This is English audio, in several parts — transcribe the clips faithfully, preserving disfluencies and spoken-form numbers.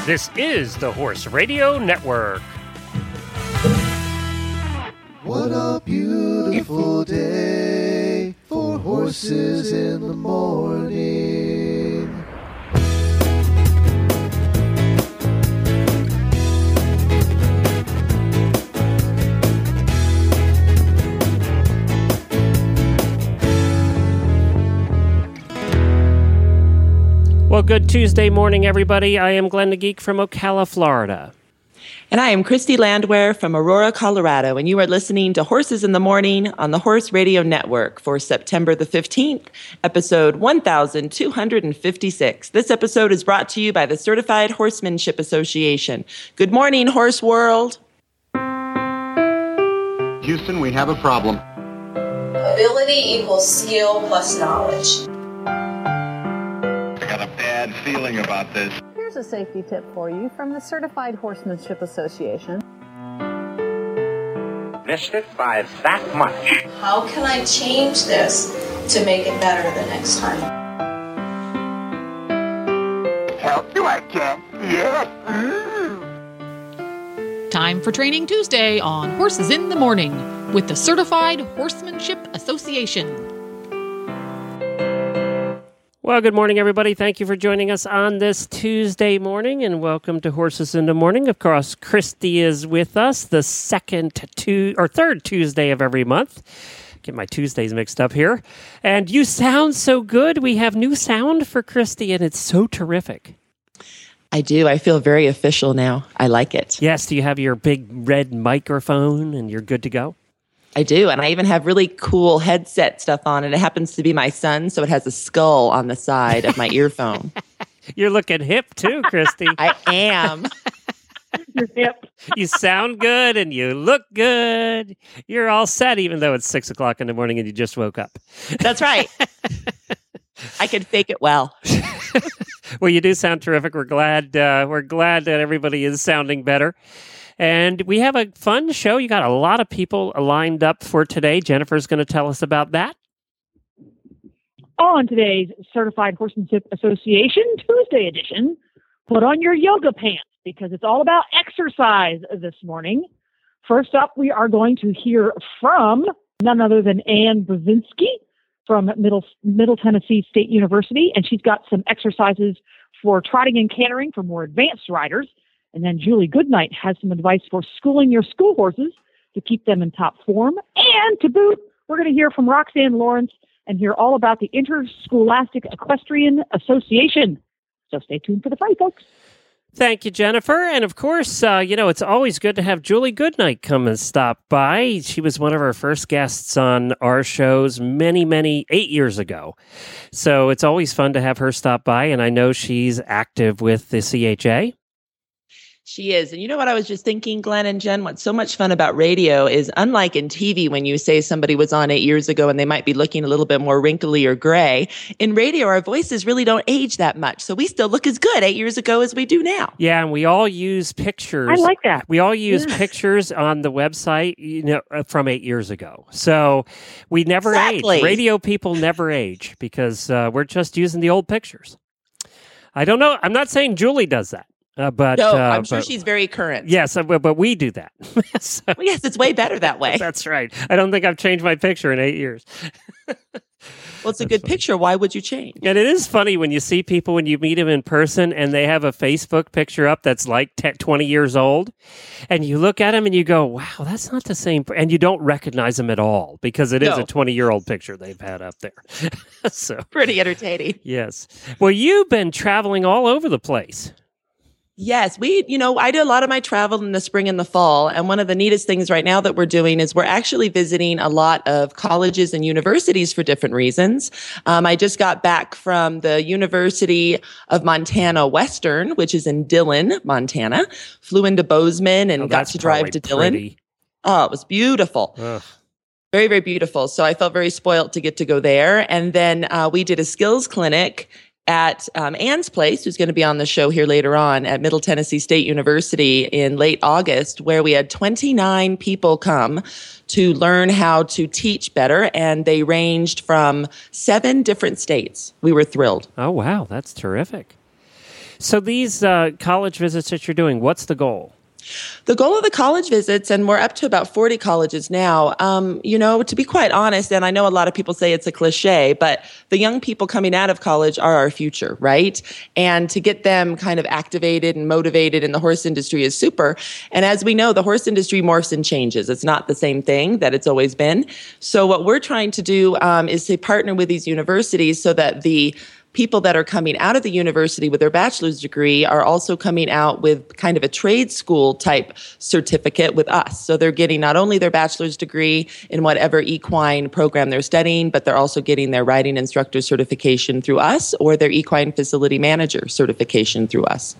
This is the Horse Radio Network. What a beautiful day for horses in the morning. Well, good Tuesday morning, everybody. I am Glenn the Geek from Ocala, Florida. And I am Christy Landwehr from Aurora, Colorado, and you are listening to Horses in the Morning on the Horse Radio Network for September the fifteenth, episode one thousand two hundred fifty-six. This episode is brought to you by the Certified Horsemanship Association. Good morning, Horse World. Houston, we have a problem. Ability equals skill plus knowledge. I got a bad feeling about this. Here's a safety tip for you from the Certified Horsemanship Association. Missed it by that much. How can I change this to make it better the next time? Help you, I can. Yes. Mm. Time for Training Tuesday on Horses in the Morning with the Certified Horsemanship Association. Well, good morning, everybody. Thank you for joining us on this Tuesday morning, and welcome to Horses in the Morning. Of course, Christy is with us the second to or third Tuesday of every month. Get my Tuesdays mixed up here. And you sound so good. We have new sound for Christy, and it's so terrific. I do. I feel very official now. I like it. Yes. Do you have your big red microphone, and you're good to go? I do, and I even have really cool headset stuff on, and it happens to be my son, so it has a skull on the side of my earphone. You're looking hip, too, Christy. I am. You're hip. You sound good, and you look good. You're all set, even though it's six o'clock in the morning and you just woke up. That's right. I can fake it well. Well, you do sound terrific. We're glad, uh, we're glad that everybody is sounding better. And we have a fun show. You got a lot of people lined up for today. Jennifer's going to tell us about that. On today's Certified Horsemanship Association Tuesday edition, put on your yoga pants because it's all about exercise this morning. First up, we are going to hear from none other than Ann Brzezinski from Middle, Middle Tennessee State University, and she's got some exercises for trotting and cantering for more advanced riders. And then Julie Goodnight has some advice for schooling your school horses to keep them in top form. And to boot, we're going to hear from Roxanne Lawrence and hear all about the Interscholastic Equestrian Association. So stay tuned for the fight, folks. Thank you, Jennifer. And of course, uh, you know, it's always good to have Julie Goodnight come and stop by. She was one of our first guests on our shows many, many, eight years ago. So it's always fun to have her stop by. And I know she's active with the C H A. She is. And you know what I was just thinking, Glenn and Jen, what's so much fun about radio is unlike in T V when you say somebody was on eight years ago and they might be looking a little bit more wrinkly or gray, in radio our voices really don't age that much. So we still look as good eight years ago as we do now. Yeah, and we all use pictures. I like that. We all use Yeah. pictures on the website, you know, from eight years ago. So we never Exactly. age. Radio people never age because uh, we're just using the old pictures. I don't know. I'm not saying Julie does that. Uh, but No, uh, I'm sure but, she's very current. Yes, uh, but, but we do that. So, Well, yes, it's way better that way. that's right. I don't think I've changed my picture in eight years. Well, it's a good picture. Why would you change? And it is funny when you see people, when you meet them in person and they have a Facebook picture up that's like ten, twenty years old. And you look at them and you go, wow, that's not the same. And you don't recognize them at all because it is No. a twenty-year-old picture they've had up there. So, Pretty entertaining. yes. Well, you've been traveling all over the place. Yes, we, you know, I do a lot of my travel in the spring and the fall. And one of the neatest things right now that we're doing is we're actually visiting a lot of colleges and universities for different reasons. Um, I just got back from the University of Montana Western, which is in Dillon, Montana. Flew into Bozeman and Oh, got that's to drive probably to Dillon. pretty. Oh, it was beautiful. Ugh. Very, very beautiful. So I felt very spoiled to get to go there. And then uh, we did a skills clinic at um, Ann's place, who's going to be on the show here later on at Middle Tennessee State University in late August, where we had twenty-nine people come to learn how to teach better. And they ranged from seven different states. We were thrilled. Oh, wow. That's terrific. So these uh, college visits that you're doing, what's the goal? The goal of the college visits, and we're up to about forty colleges now, um, you know, to be quite honest, and I know a lot of people say it's a cliche, but the young people coming out of college are our future, right? And to get them kind of activated and motivated in the horse industry is super. And as we know, the horse industry morphs and changes. It's not the same thing that it's always been. So what we're trying to do um, is to partner with these universities so that the people that are coming out of the university with their bachelor's degree are also coming out with kind of a trade school type certificate with us. So they're getting not only their bachelor's degree in whatever equine program they're studying, but they're also getting their riding instructor certification through us or their equine facility manager certification through us.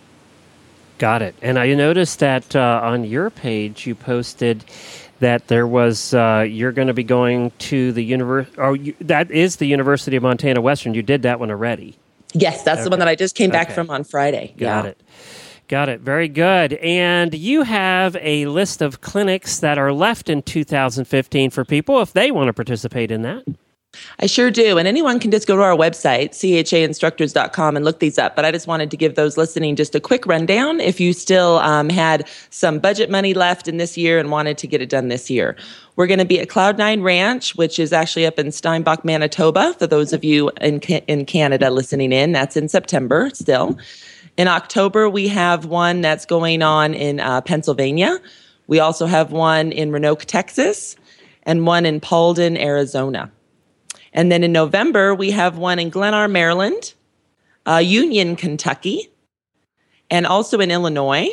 Got it. And I noticed that uh, on your page you posted that there was, uh, you're going to be going to the university, oh, you, that is the University of Montana Western. You did that one already. Yes, that's okay. The one that I just came back okay. from on Friday. Got yeah. it. Got it. Very good. And you have a list of clinics that are left in two thousand fifteen for people if they want to participate in that. I sure do. And anyone can just go to our website, C H A instructors dot com, and look these up. But I just wanted to give those listening just a quick rundown if you still um, had some budget money left in this year and wanted to get it done this year. We're going to be at Cloud Nine Ranch, which is actually up in Steinbach, Manitoba, for those of you in, in Canada listening in. That's in September still. In October, we have one that's going on in uh, Pennsylvania. We also have one in Roanoke, Texas, and one in Paulden, Arizona. And then in November, we have one in Glennar, Maryland, uh, Union, Kentucky, and also in Illinois.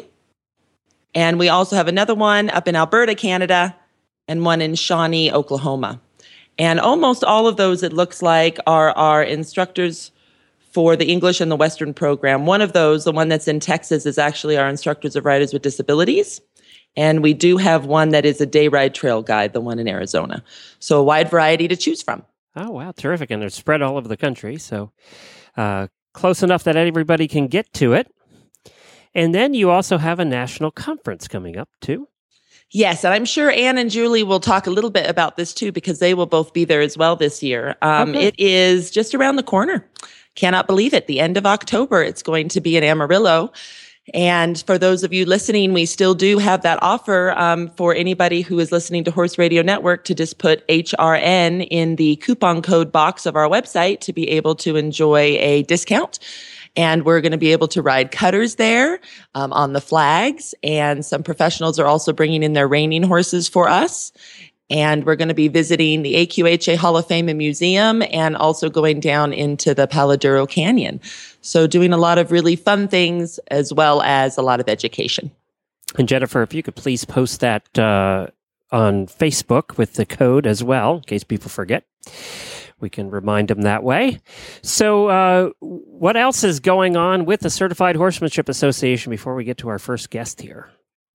And we also have another one up in Alberta, Canada, and one in Shawnee, Oklahoma. And almost all of those, it looks like, are our instructors for the English and the Western program. One of those, the one that's in Texas, is actually our instructors of riders with disabilities. And we do have one that is a day ride trail guide, the one in Arizona. So a wide variety to choose from. Oh, wow. Terrific. And they're spread all over the country. So uh, close enough that everybody can get to it. And then you also have a national conference coming up, too. Yes, and I'm sure Anne and Julie will talk a little bit about this, too, because they will both be there as well this year. Um, okay. It is just around the corner. Cannot believe it. The end of October, it's going to be in Amarillo. And for those of you listening, we still do have that offer um, for anybody who is listening to Horse Radio Network to just put H R N in the coupon code box of our website to be able to enjoy a discount. And we're going to be able to ride cutters there um, on the flags. And some professionals are also bringing in their reining horses for us. And we're going to be visiting the A Q H A Hall of Fame and Museum and also going down into the Palo Duro Canyon. So doing a lot of really fun things as well as a lot of education. And Jennifer, if you could please post that uh, on Facebook with the code as well, in case people forget. We can remind them that way. So uh, what else is going on with the Certified Horsemanship Association before we get to our first guest here?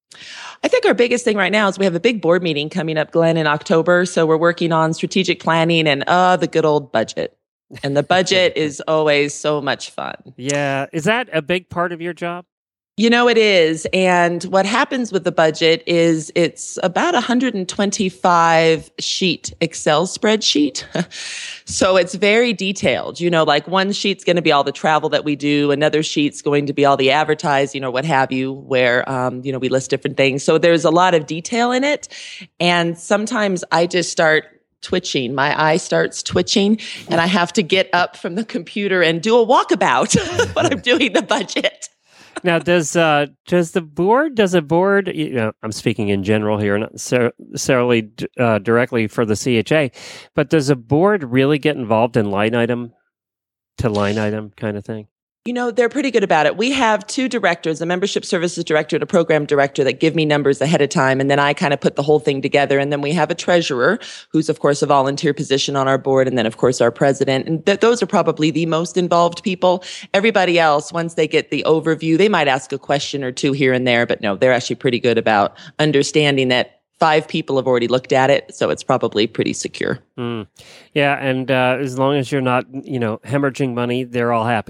I think our biggest thing right now is we have a big board meeting coming up, Glenn, in October. So we're working on strategic planning and uh, the good old budget. And the budget is always so much fun. Yeah. Is that a big part of your job? You know, it is. And what happens with the budget is it's about a one hundred twenty-five sheet Excel spreadsheet. So it's very detailed. You know, like one sheet's going to be all the travel that we do. Another sheet's going to be all the advertising or what have you, where, um, you know, we list different things. So there's a lot of detail in it. And sometimes I just start twitching. My eye starts twitching and I have to get up from the computer and do a walkabout when I'm doing the budget. Now, does uh, does the board, does a board, you know, I'm speaking in general here, not necessarily uh, directly for the C H A, but does a board really get involved in line item to line item kind of thing? You know, they're pretty good about it. We have two directors, a membership services director and a program director that give me numbers ahead of time. And then I kind of put the whole thing together. And then we have a treasurer who's, of course, a volunteer position on our board. And then, of course, our president. And th- those are probably the most involved people. Everybody else, once they get the overview, they might ask a question or two here and there. But no, they're actually pretty good about understanding that five people have already looked at it, so it's probably pretty secure. Mm. Yeah, and uh, as long as you're not, you know, hemorrhaging money, they're all happy.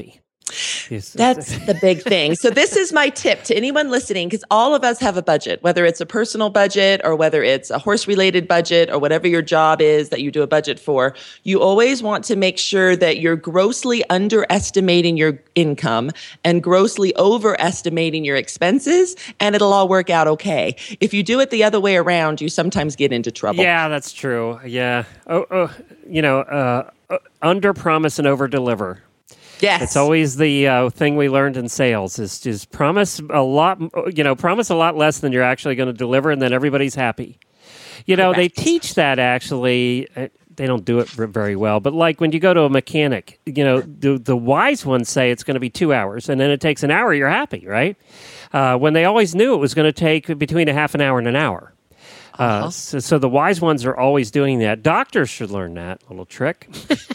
Yes. That's the big thing. So this is my tip to anyone listening, because all of us have a budget, whether it's a personal budget or whether it's a horse-related budget or whatever your job is that you do a budget for. You always want to make sure that you're grossly underestimating your income and grossly overestimating your expenses, and it'll all work out okay. If you do it the other way around, you sometimes get into trouble. Yeah, that's true. Yeah. Oh, oh you know, uh, uh, under promise and over deliver. Yes. It's always the uh, thing we learned in sales is just promise a lot, you know, promise a lot less than you're actually going to deliver, and then everybody's happy. You know, Correct. they teach that actually. Uh, they don't do it very well, but like when you go to a mechanic, you know, the the wise ones say it's going to be two hours, and then it takes an hour, you're happy, right? Uh, when they always knew it was going to take between a half an hour and an hour. Uh, Uh-huh. so, so the wise ones are always doing that. Doctors should learn that little trick.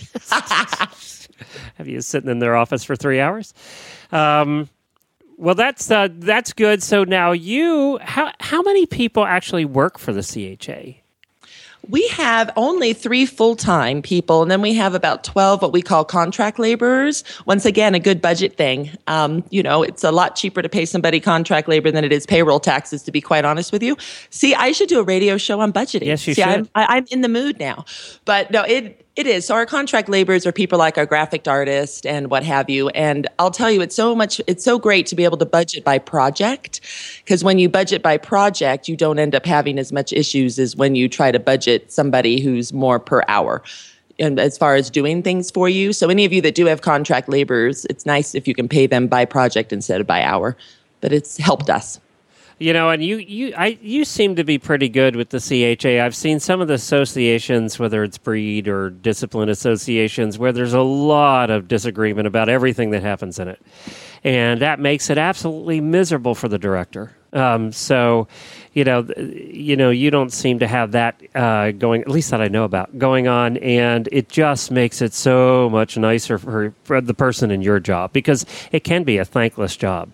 Have you sitting in their office for three hours? Um, well, that's uh, that's good. So now you, how how many people actually work for the C H A? We have only three full-time people, and then we have about twelve what we call contract laborers. Once again, a good budget thing. Um, you know, it's a lot cheaper to pay somebody contract labor than it is payroll taxes, to be quite honest with you. See, I should do a radio show on budgeting. Yes, you See, should. I'm, I, I'm in the mood now. But no, it it is. So our contract laborers are people like our graphic artist and what have you. And I'll tell you, it's so much, it's so great to be able to budget by project, because when you budget by project, you don't end up having as much issues as when you try to budget somebody who's more per hour. And as far as doing things for you. So any of you that do have contract laborers, it's nice if you can pay them by project instead of by hour, but it's helped us. You know, and you you I you seem to be pretty good with the C H A. I've seen some of the associations, whether it's breed or discipline associations, where there's a lot of disagreement about everything that happens in it, and that makes it absolutely miserable for the director. Um, so, you know, you know, you don't seem to have that uh, going, at least that I know about, going on, and it just makes it so much nicer for, for the person in your job, because it can be a thankless job.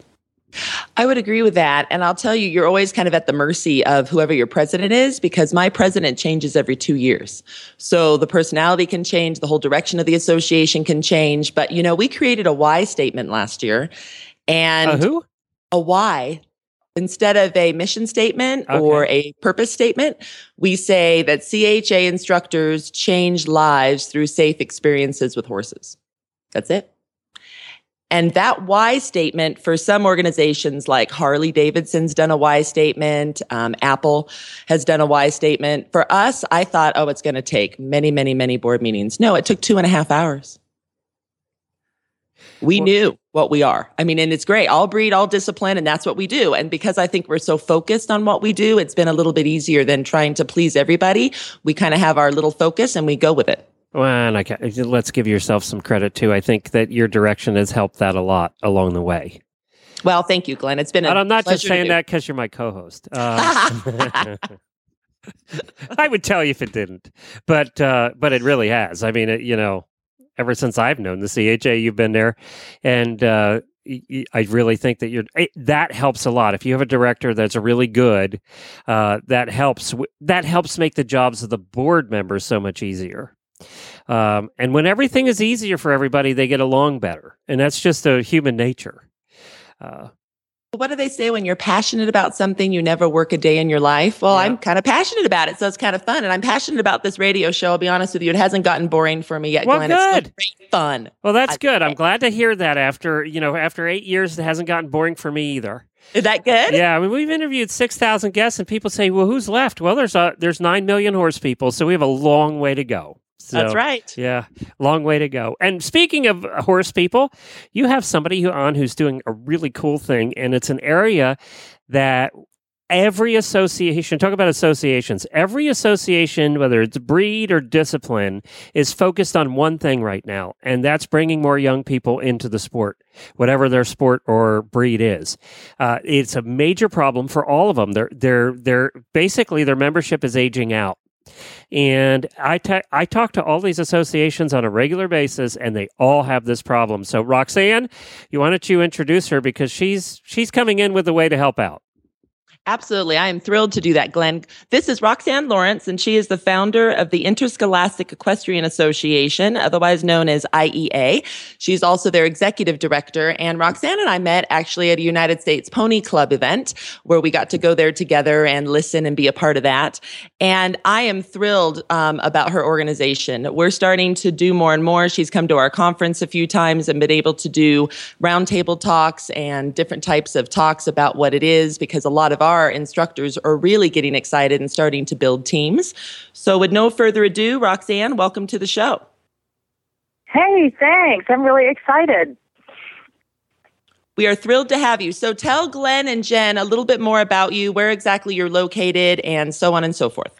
I would agree with that. And I'll tell you, you're always kind of at the mercy of whoever your president is, because my president changes every two years. So the personality can change, the whole direction of the association can change. But, you know, we created a why statement last year. And Uh, who? A why. Instead of a mission statement Okay. or a purpose statement, we say that C H A instructors change lives through safe experiences with horses. That's it. And that why statement, for some organizations like Harley Davidson's done a why statement, um, Apple has done a why statement. For us, I thought, oh, it's going to take many, many, many board meetings. No, it took two and a half hours. We Well- knew what we are. I mean, and it's great. All breed, all discipline, and that's what we do. And because I think we're so focused on what we do, it's been a little bit easier than trying to please everybody. We kind of have our little focus and we go with it. Well, and I ca- let's give yourself some credit too. I think that your direction has helped that a lot along the way. Well, thank you, Glenn. It's been a And I'm not just pleasure to saying do. that because you're my co-host. Uh, I would tell you if it didn't, but uh, but it really has. I mean, it, you know, ever since I've known the C H A, you've been there, and uh, y- y- I really think that you're it, that helps a lot. If you have a director that's really good, uh, that helps. W- that helps make the jobs of the board members so much easier. Um, and when everything is easier for everybody, they get along better, and that's just a human nature. Uh, What do they say? When you're passionate about something, you never work a day in your life. Well, Yeah. I'm kind of passionate about it, so it's kind of fun. And I'm passionate about this radio show. I'll be honest with you. It hasn't gotten boring for me yet, Well, Glenn. good. It's still great fun. Well, that's I- good. I'm glad to hear that. After you know, after eight years, it hasn't gotten boring for me either. Is that good? Yeah, I mean, we've interviewed six thousand guests, and people say, "Well, who's left?" Well, there's a, there's nine million horse people, so we have a long way to go. So, That's right. Yeah, long way to go. And speaking of uh, horse people, you have somebody who on who's doing a really cool thing, and it's an area that every association, talk about associations, every association, whether it's breed or discipline, is focused on one thing right now, and that's bringing more young people into the sport, whatever their sport or breed is. Uh, it's a major problem for all of them. They're, they're, they're basically their membership is aging out. And I ta- I talk to all these associations on a regular basis, and they all have this problem. So, Roxanne, you why don't you introduce her, because she's she's coming in with a way to help out. Absolutely. I am thrilled to do that, Glenn. This is Roxanne Lawrence, and she is the founder of the Interscholastic Equestrian Association, otherwise known as I E A. She's also their executive director. And Roxanne and I met actually at a United States Pony Club event where we got to go there together and listen and be a part of that. And I am thrilled um, about her organization. We're starting to do more and more. She's come to our conference a few times and been able to do roundtable talks and different types of talks about what it is, because a lot of our Our instructors are really getting excited and starting to build teams. So with no further ado, Roxanne, welcome to the show. Hey, thanks. I'm really excited. We are thrilled to have you. So tell Glenn and Jen a little bit more about you, where exactly you're located, and so on and so forth.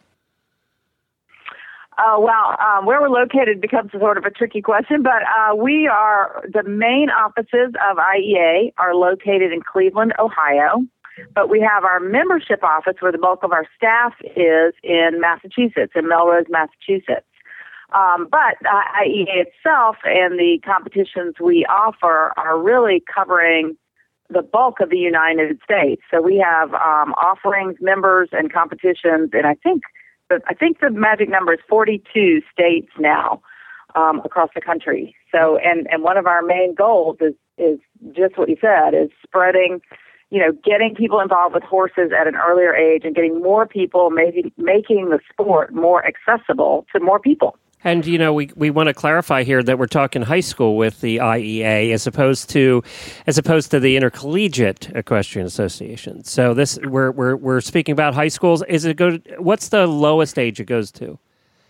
Uh, well, um, where we're located becomes sort of a tricky question, but uh, we are, the main offices of I E A are located in Cleveland, Ohio. But we have our membership office where the bulk of our staff is in Massachusetts, in Melrose, Massachusetts. Um, but uh, I E A itself and the competitions we offer are really covering the bulk of the United States. So we have um, offerings, members, and competitions, and I think the, I think the magic number is forty-two states now um, across the country. So, and, and one of our main goals is is just what you said, is spreading, you know, getting people involved with horses at an earlier age and getting more people, maybe making the sport more accessible to more people. And, you know, we, we want to clarify here that we're talking high school with the I E A as opposed to as opposed to the Intercollegiate Equestrian Association. So this we're we're we're speaking about high schools. Is it go? What's the lowest age it goes to?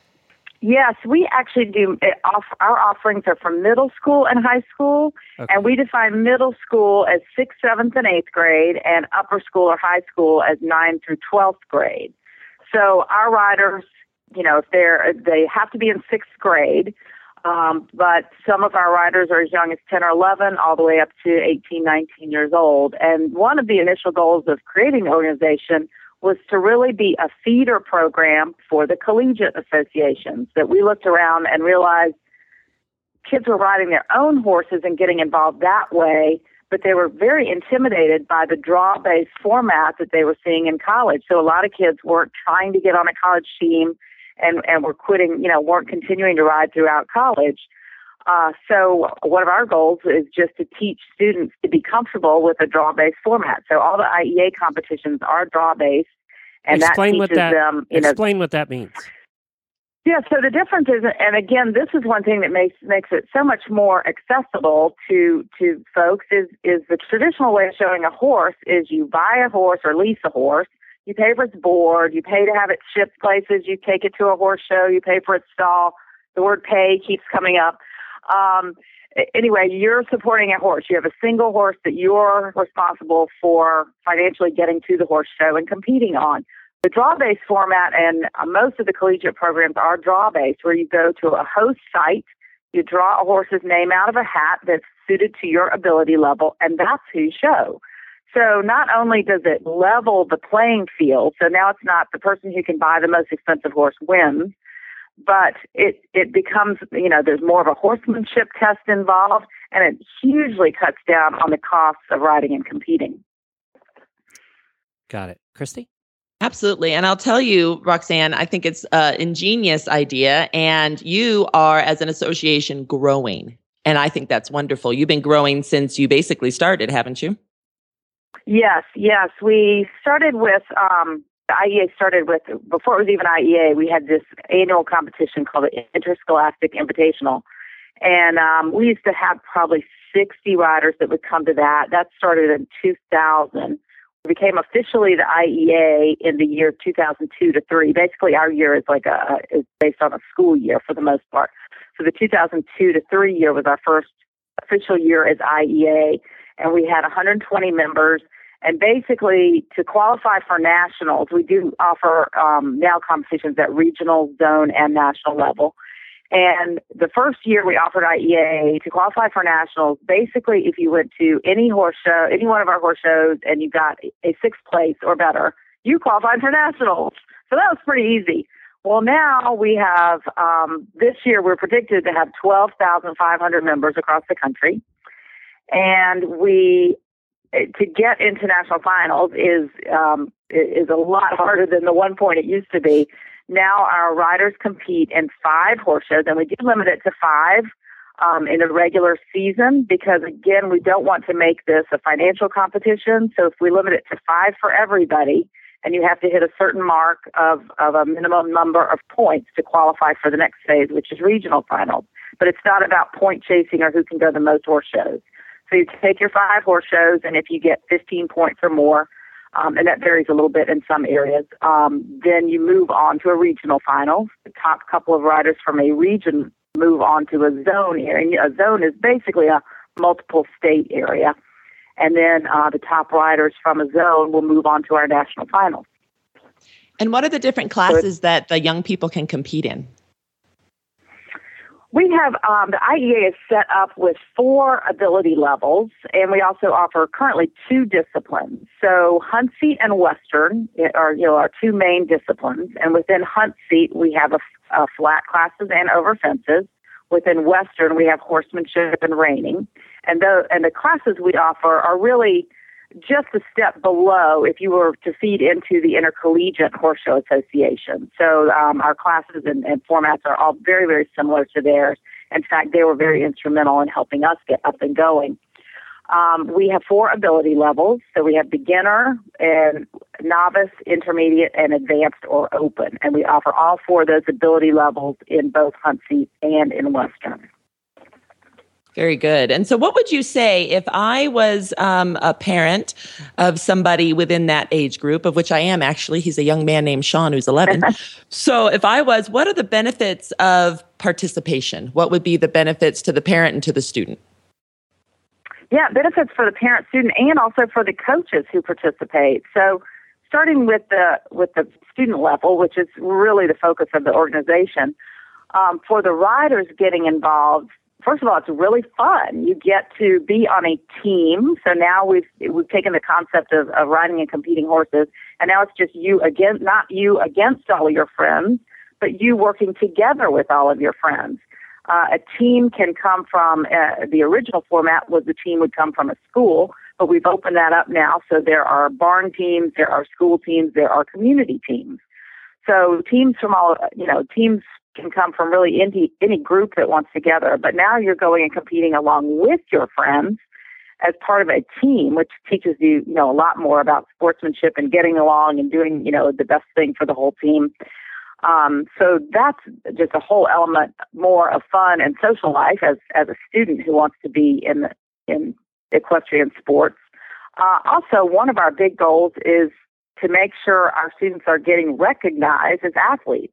Yes, we actually do. It off, our offerings are for middle school and high school, okay. And we define middle school as sixth, seventh, and eighth grade, and upper school or high school as ninth through twelfth grade. So our riders, you know, if they're they have to be in sixth grade, um, but some of our riders are as young as ten or eleven, all the way up to eighteen, nineteen years old. And one of the initial goals of creating the organization was to really be a feeder program for the collegiate associations, that we looked around and realized kids were riding their own horses and getting involved that way, but they were very intimidated by the draw-based format that they were seeing in college. So a lot of kids weren't trying to get on a college team and, and were quitting, you know, weren't continuing to ride throughout college. Uh, so one of our goals is just to teach students to be comfortable with a draw-based format. So all the I E A competitions are draw-based, and explain that teaches what that, them, you know, explain what that means. Yeah, so the difference is, and again, this is one thing that makes makes it so much more accessible to to folks, is is the traditional way of showing a horse is you buy a horse or lease a horse, you pay for its board, you pay to have it shipped places, you take it to a horse show, you pay for its stall. The word pay keeps coming up. Um, anyway, you're supporting a horse. You have a single horse that you're responsible for financially getting to the horse show and competing on. The draw-based format, and most of the collegiate programs are draw-based, where you go to a host site, you draw a horse's name out of a hat that's suited to your ability level, and that's who you show. So not only does it level the playing field, so now it's not the person who can buy the most expensive horse wins, but it, it becomes, you know, there's more of a horsemanship test involved, and it hugely cuts down on the costs of riding and competing. Got it. Christy? Absolutely. And I'll tell you, Roxanne, I think it's an ingenious idea, and you are, as an association, growing. And I think that's wonderful. You've been growing since you basically started, haven't you? Yes, yes. We started with, um, the I E A started with, before it was even I E A, we had this annual competition called the Interscholastic Invitational. And um, we used to have probably sixty riders that would come to that. That started in two thousand. We became officially the I E A in the year two thousand two to three. Basically, our year is like a is based on a school year for the most part. So the two thousand two to three year was our first official year as I E A, and we had one hundred twenty members. And basically, to qualify for nationals, we do offer um, now competitions at regional, zone, and national level. And the first year we offered I E A, to qualify for nationals, basically if you went to any horse show, any one of our horse shows, and you got a sixth place or better, you qualified for nationals. So that was pretty easy. Well, now we have, um, this year we're predicted to have twelve thousand five hundred members across the country. And we to get into national finals is um, is a lot harder than the one point it used to be. Now our riders compete in five horse shows, and we do limit it to five um, in the regular season because, again, we don't want to make this a financial competition. So if we limit it to five for everybody, and you have to hit a certain mark of, of a minimum number of points to qualify for the next phase, which is regional finals. But it's not about point chasing or who can go the most horse shows. So you take your five horse shows, and if you get fifteen points or more, um, and that varies a little bit in some areas, um, then you move on to a regional final. The top couple of riders from a region move on to a zone area. A zone is basically a multiple state area. And then uh, the top riders from a zone will move on to our national finals. And what are the different classes that the young people can compete in? We have, um, the I E A is set up with four ability levels, and we also offer currently two disciplines. So hunt seat and Western are, you know, our two main disciplines. And within hunt seat, we have a, a flat classes and over fences. Within Western, we have horsemanship and reining. And the, and the classes we offer are really just a step below if you were to feed into the Intercollegiate Horse Show Association. So um, our classes and, and formats are all very, very similar to theirs. In fact, they were very instrumental in helping us get up and going. Um, we have four ability levels. So we have beginner and novice, intermediate, and advanced or open. And we offer all four of those ability levels in both hunt seat and in Western. Very good. And so what would you say if I was um, a parent of somebody within that age group, of which I am actually? He's a young man named Sean who's eleven. So if I was, what are the benefits of participation? What would be the benefits to the parent and to the student? Yeah, benefits for the parent, student, and also for the coaches who participate. So starting with the with the student level, which is really the focus of the organization, um, for the riders getting involved, first of all, it's really fun. You get to be on a team. So now we've we've taken the concept of, of riding and competing horses, and now it's just you against, not you against all of your friends, but you working together with all of your friends. Uh, a team can come from, uh, the original format was the team would come from a school, but we've opened that up now. So there are barn teams, there are school teams, there are community teams. So teams from all, you know, teams can come from really any, any group that wants together. But now you're going and competing along with your friends as part of a team, which teaches you, you know, a lot more about sportsmanship and getting along and doing, you know, the best thing for the whole team. Um, so that's just a whole element more of fun and social life as, as a student who wants to be in the, in equestrian sports. Uh, also, one of our big goals is to make sure our students are getting recognized as athletes.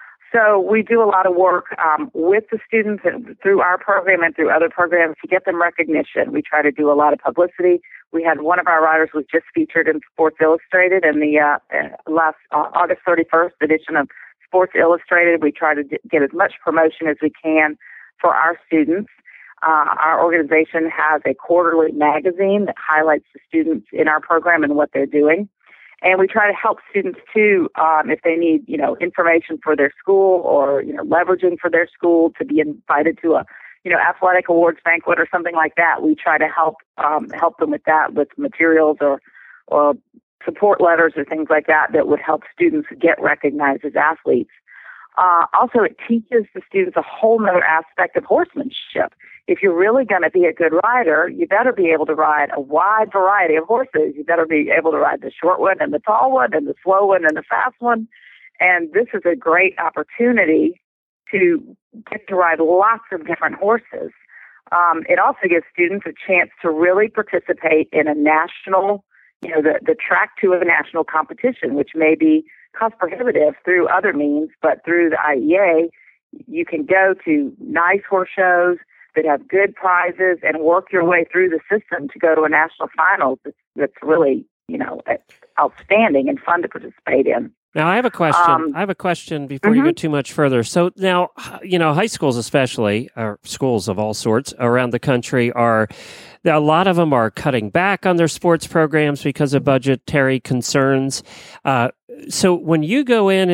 So we do a lot of work um, with the students and through our program and through other programs to get them recognition. We try to do a lot of publicity. We had one of our riders was just featured in Sports Illustrated in the uh, last uh, August thirty-first edition of Sports Illustrated. We try to d- get as much promotion as we can for our students. Uh, our organization has a quarterly magazine that highlights the students in our program and what they're doing. And we try to help students too, um, if they need, you know, information for their school or, you know, leveraging for their school to be invited to a, you know, athletic awards banquet or something like that. We try to help um, help them with that, with materials or or support letters or things like that that would help students get recognized as athletes. Uh, also, it teaches the students a whole nother aspect of horsemanship. If you're really going to be a good rider, you better be able to ride a wide variety of horses. You better be able to ride the short one and the tall one and the slow one and the fast one. And this is a great opportunity to get to ride lots of different horses. Um, it also gives students a chance to really participate in a national, you know, the, the track to a national competition, which may be cost prohibitive through other means, but through the I E A, you can go to nice horse shows that have good prizes and work your way through the system to go to a national finals that's, that's really, you know, outstanding and fun to participate in. Now, I have a question. Um, I have a question before mm-hmm. you go too much further. So now, you know, high schools especially, or schools of all sorts around the country are, a lot of them are cutting back on their sports programs because of budgetary concerns. Uh, so when you go in, and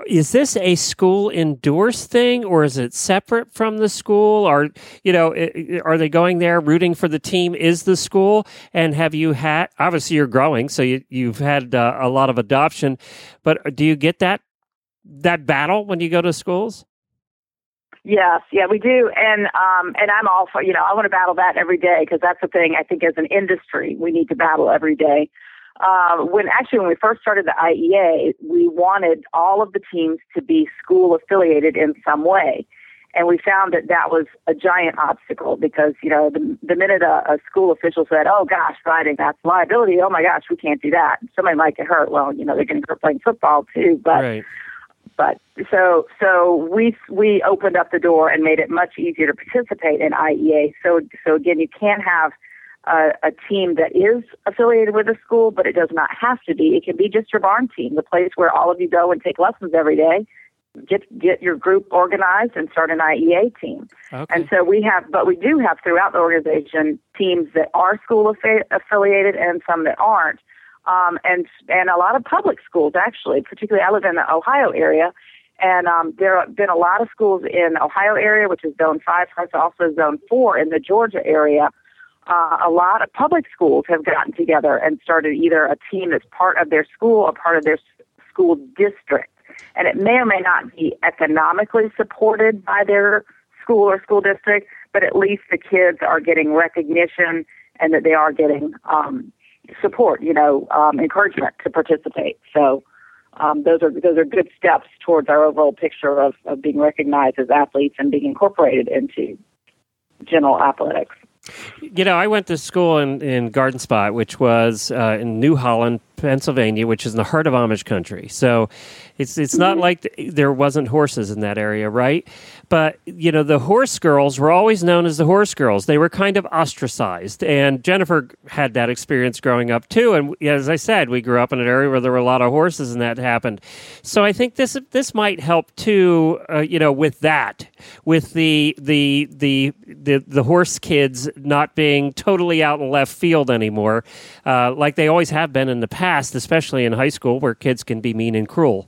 is this a school endorsed thing, or is it separate from the school? Or, you know, are they going there rooting for the team is the school? And have you had, obviously you're growing, so you, you've had uh, a lot of adoption, but do you get that that battle when you go to schools? Yes, yeah, we do, and um, and I'm all for, you know, I want to battle that every day, because that's the thing. I think as an industry, we need to battle every day. Uh, when actually when we first started the I E A, we wanted all of the teams to be school affiliated in some way, and we found that that was a giant obstacle, because you know the, the minute a, a school official said, "Oh gosh, riding, that's liability," oh my gosh, we can't do that. Somebody might get hurt. Well, you know they're getting hurt playing football too, but. Right. But so so we we opened up the door and made it much easier to participate in I E A. So so again, you can have a, a team that is affiliated with a school, but it does not have to be. It can be just your barn team, the place where all of you go and take lessons every day. Get get your group organized and start an I E A team. Okay. And so we have, but we do have throughout the organization teams that are school affi- affiliated and some that aren't. Um, and and a lot of public schools, actually, particularly I live in the Ohio area, and um, there have been a lot of schools in Ohio area, which is Zone five, also Zone four in the Georgia area. Uh, a lot of public schools have gotten together and started either a team that's part of their school or part of their s- school district. And it may or may not be economically supported by their school or school district, but at least the kids are getting recognition and that they are getting um support, you know, um, encouragement to participate. So um, those are those are good steps towards our overall picture of, of being recognized as athletes and being incorporated into general athletics. You know, I went to school in, in Garden Spot, which was uh, in New Holland, Pennsylvania, which is in the heart of Amish country. So it's it's not like th- there wasn't horses in that area, right? But, you know, the horse girls were always known as the horse girls. They were kind of ostracized. And Jennifer had that experience growing up, too. And as I said, we grew up in an area where there were a lot of horses and that happened. So I think this this might help, too, uh, you know, with that, with the, the, the, the, the horse kids not being totally out in left field anymore, uh, like they always have been in the past, especially in high school, where kids can be mean and cruel.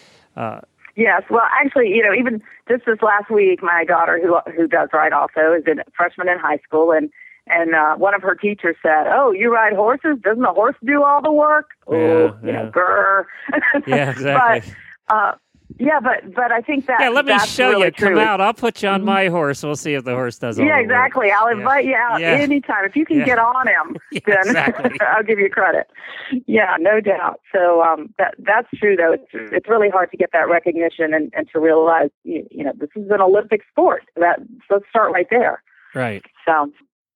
Uh, yes, well, actually, you know, even just this last week, my daughter, who who does ride also, is a freshman in high school, and and uh, one of her teachers said, "Oh, you ride horses? Doesn't the horse do all the work?" Yeah, oh, yeah. you know, grrr. Yeah, exactly. but, uh, yeah, but but I think that yeah, let me that's show really you. Come true. out. I'll put you on my horse. We'll see if the horse does all Yeah, the exactly. work. I'll invite yeah. you out yeah. anytime. If you can yeah. get on him, yeah, then exactly. I'll give you credit. Yeah, no doubt. So um, that that's true, though. It's it's really hard to get that recognition and, and to realize, you, you know, this is an Olympic sport. That so let's start right there. Right. So.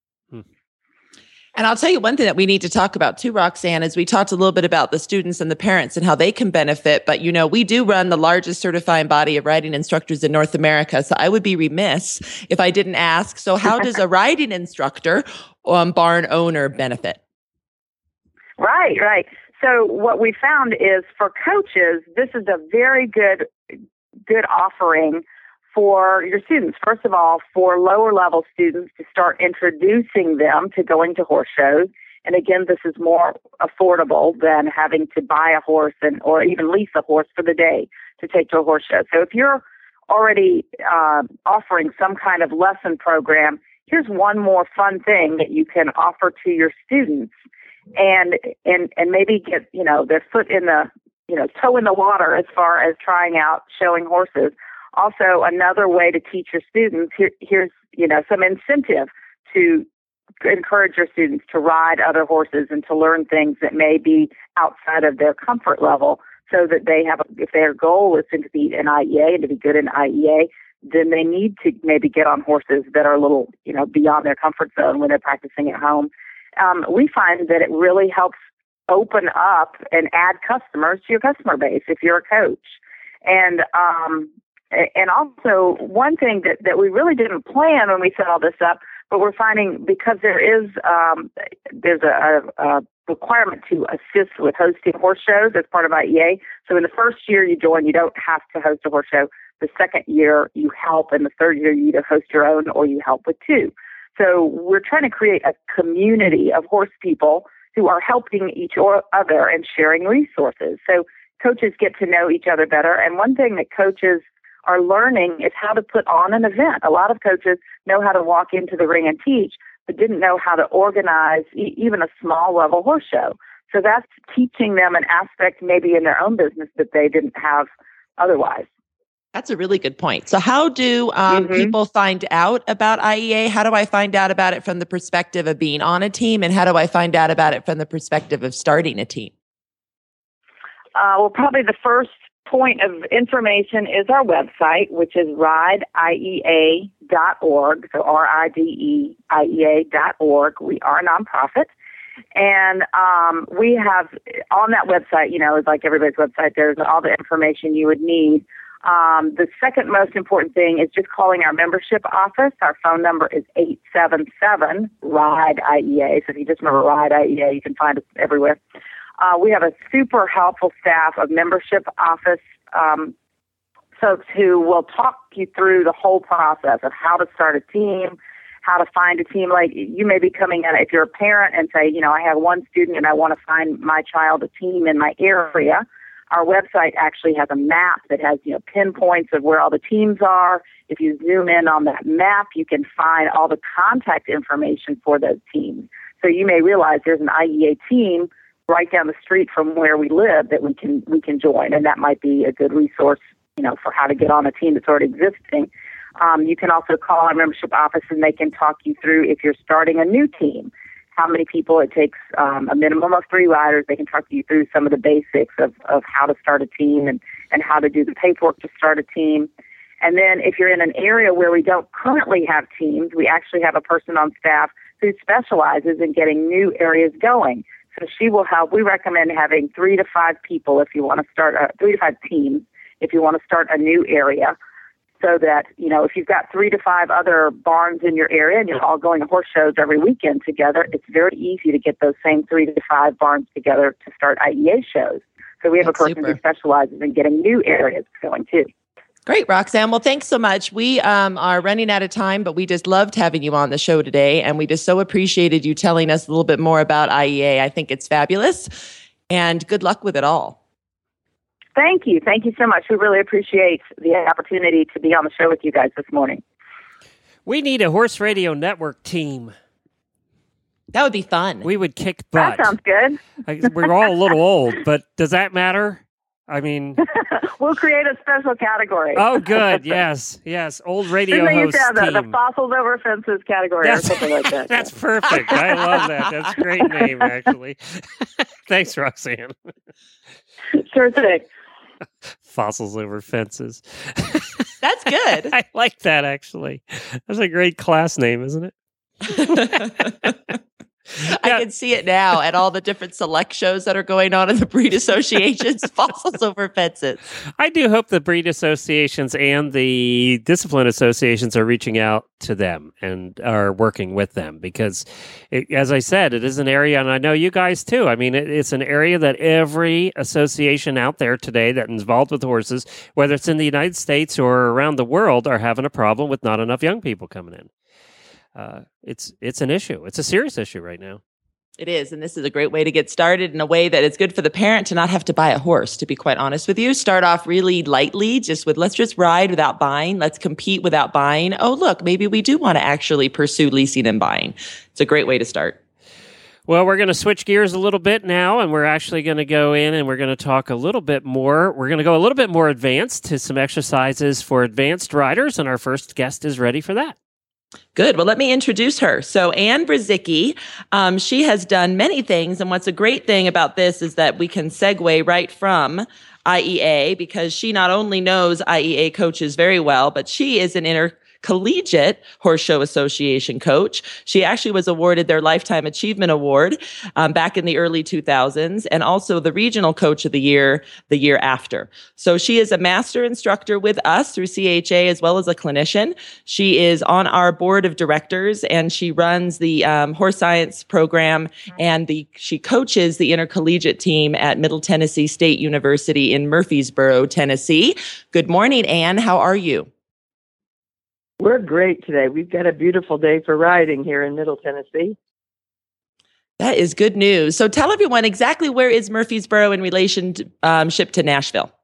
And I'll tell you one thing that we need to talk about too, Roxanne, is we talked a little bit about the students and the parents and how they can benefit. But, you know, we do run the largest certifying body of riding instructors in North America. So I would be remiss if I didn't ask, so how does a riding instructor or um, barn owner benefit? Right, right. So what we found is for coaches, this is a very good, good offering for your students. First of all, for lower level students to start introducing them to going to horse shows. And again, this is more affordable than having to buy a horse and or even lease a horse for the day to take to a horse show. So if you're already uh, offering some kind of lesson program, here's one more fun thing that you can offer to your students and and and maybe get, you know, their foot in the, you know, toe in the water as far as trying out showing horses. Also, another way to teach your students, here, here's, you know, some incentive to encourage your students to ride other horses and to learn things that may be outside of their comfort level so that they have, if their goal is to compete in I E A and to be good in I E A, then they need to maybe get on horses that are a little, you know, beyond their comfort zone when they're practicing at home. Um, we find that it really helps open up and add customers to your customer base if you're a coach. And, um, And also, one thing that, that we really didn't plan when we set all this up, but we're finding because there is um, there's a, a requirement to assist with hosting horse shows as part of I E A. So in the first year you join, you don't have to host a horse show. The second year you help, and the third year you either host your own or you help with two. So we're trying to create a community of horse people who are helping each other and sharing resources. So coaches get to know each other better. And one thing that coaches are learning is how to put on an event. A lot of coaches know how to walk into the ring and teach, but didn't know how to organize e- even a small level horse show. So that's teaching them an aspect maybe in their own business that they didn't have otherwise. That's a really good point. So how do um, mm-hmm. people find out about I E A? How do I find out about it from the perspective of being on a team? And how do I find out about it from the perspective of starting a team? Uh, well, probably the first point of information is our website, which is ride I E A dot org. So R I D E I E A dot org. We are a nonprofit. And um, we have on that website, you know, it's like everybody's website, there's all the information you would need. Um, the second most important thing is just calling our membership office. Our phone number is eight seven seven, RIDE I E A. So if you just remember RIDE I E A, you can find us everywhere. Uh, we have a super helpful staff of membership office um, folks who will talk you through the whole process of how to start a team, how to find a team. Like you may be coming in, if you're a parent and say, you know, I have one student and I want to find my child a team in my area. Our website actually has a map that has, you know, pinpoints of where all the teams are. If you zoom in on that map, you can find all the contact information for those teams. So you may realize there's an I E A team right down the street from where we live that we can we can join, and that might be a good resource, you know, for how to get on a team that's already existing. Um, you can also call our membership office, and they can talk you through if you're starting a new team, how many people it takes, um, a minimum of three riders. They can talk you through some of the basics of, of how to start a team and, and how to do the paperwork to start a team. And then if you're in an area where we don't currently have teams, we actually have a person on staff who specializes in getting new areas going. So she will help. We recommend having three to five people if you want to start, a, three to five teams if you want to start a new area. So that, you know, if you've got three to five other barns in your area and you're all going to horse shows every weekend together, it's very easy to get those same three to five barns together to start I E A shows. So we have That's a person super. who specializes in getting new areas going too. Great, Roxanne. Well, thanks so much. We um, are running out of time, but we just loved having you on the show today. And we just so appreciated you telling us a little bit more about I E A. I think it's fabulous. And good luck with it all. Thank you. Thank you so much. We really appreciate the opportunity to be on the show with you guys this morning. We need a Horse Radio Network team. That would be fun. We would kick butt. That sounds good. We're all a little old, but does that matter? I mean... We'll create a special category. Oh, good. Yes. Yes. Old radio they host used to have team. The, the fossils over fences category that's, or something like that. That's perfect. I love that. That's a great name, actually. Thanks, Roxanne. Sure thing. Fossils over fences. That's good. I like that, actually. That's a great class name, isn't it? I yeah. can see it now at all the different select shows that are going on in the breed associations, fossils over fences. I do hope the breed associations and the discipline associations are reaching out to them and are working with them because, it, as I said, it is an area, and I know you guys too. I mean, it, it's an area that every association out there today that is involved with horses, whether it's in the United States or around the world, are having a problem with not enough young people coming in. Uh, it's it's an issue. It's a serious issue right now. It is, and this is a great way to get started in a way that it's good for the parent to not have to buy a horse, to be quite honest with you. Start off really lightly, just with let's just ride without buying. Let's compete without buying. Oh, look, maybe we do want to actually pursue leasing and buying. It's a great way to start. Well, we're going to switch gears a little bit now, and we're actually going to go in and we're going to talk a little bit more. We're going to go a little bit more advanced to some exercises for advanced riders, and our first guest is ready for that. Good. Well, let me introduce her. So Ann Brzezicki, um, she has done many things. And what's a great thing about this is that we can segue right from I E A because she not only knows I E A coaches very well, but she is an intercollegiate Horse Show Association coach. She actually was awarded their Lifetime Achievement Award um, back in the early two thousands and also the Regional Coach of the Year the year after. So she is a master instructor with us through C H A as well as a clinician. She is on our board of directors and she runs the um, horse science program and the she coaches the intercollegiate team at Middle Tennessee State University in Murfreesboro, Tennessee. Good morning, Ann. How are you? We're great today. We've got a beautiful day for riding here in Middle Tennessee. That is good news. So tell everyone exactly where is Murfreesboro in relationship um, to Nashville?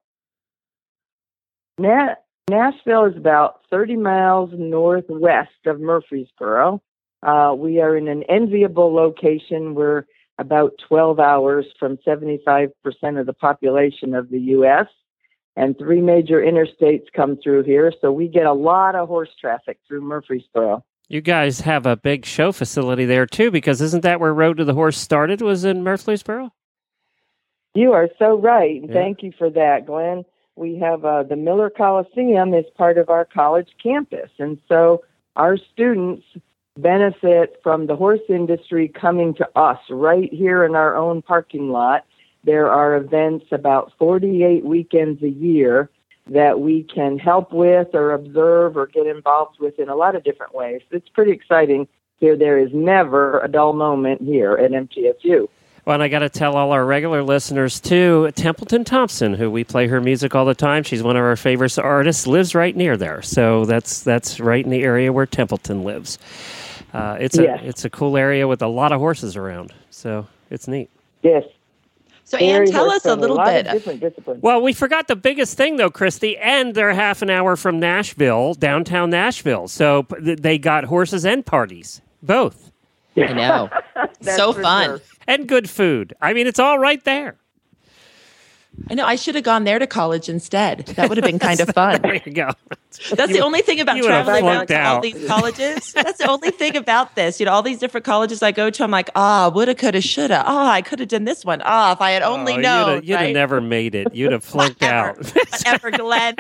Na- Nashville is about thirty miles northwest of Murfreesboro. Uh, we are in an enviable location. We're about twelve hours from seventy-five percent of the population of the U S, and three major interstates come through here, so we get a lot of horse traffic through Murfreesboro. You guys have a big show facility there, too, because isn't that where Road to the Horse started, was in Murfreesboro? You are so right. Yeah. Thank you for that, Glenn. We have uh, the Miller Coliseum is part of our college campus, and so our students benefit from the horse industry coming to us right here in our own parking lot. There are events about forty-eight weekends a year that we can help with or observe or get involved with in a lot of different ways. It's pretty exciting here. There is never a dull moment here at M T S U. Well, and I got to tell all our regular listeners, too, Templeton Thompson, who we play her music all the time, she's one of our favorite artists, lives right near there. So that's that's right in the area where Templeton lives. Uh, it's, yes. a, it's a cool area with a lot of horses around, so it's neat. Yes. So, Ann, tell us a little a lot bit. Of different disciplines. Well, we forgot the biggest thing, though, Christy, and they're half an hour from Nashville, downtown Nashville. So p- they got horses and parties, both. I know. So fun. Sure. And good food. I mean, it's all right there. I know. I should have gone there to college instead. That would have been kind of fun. There you go. That's the only thing about you would have traveling around flunked to all out. these colleges. That's the only thing about this. You know, all these different colleges I go to, I'm like, ah, woulda, coulda, shoulda. Ah, I could have done this one. Ah, if I had only Oh, known. You'd have, you'd right? have never made it. You'd have flunked out. Whatever, Glenn.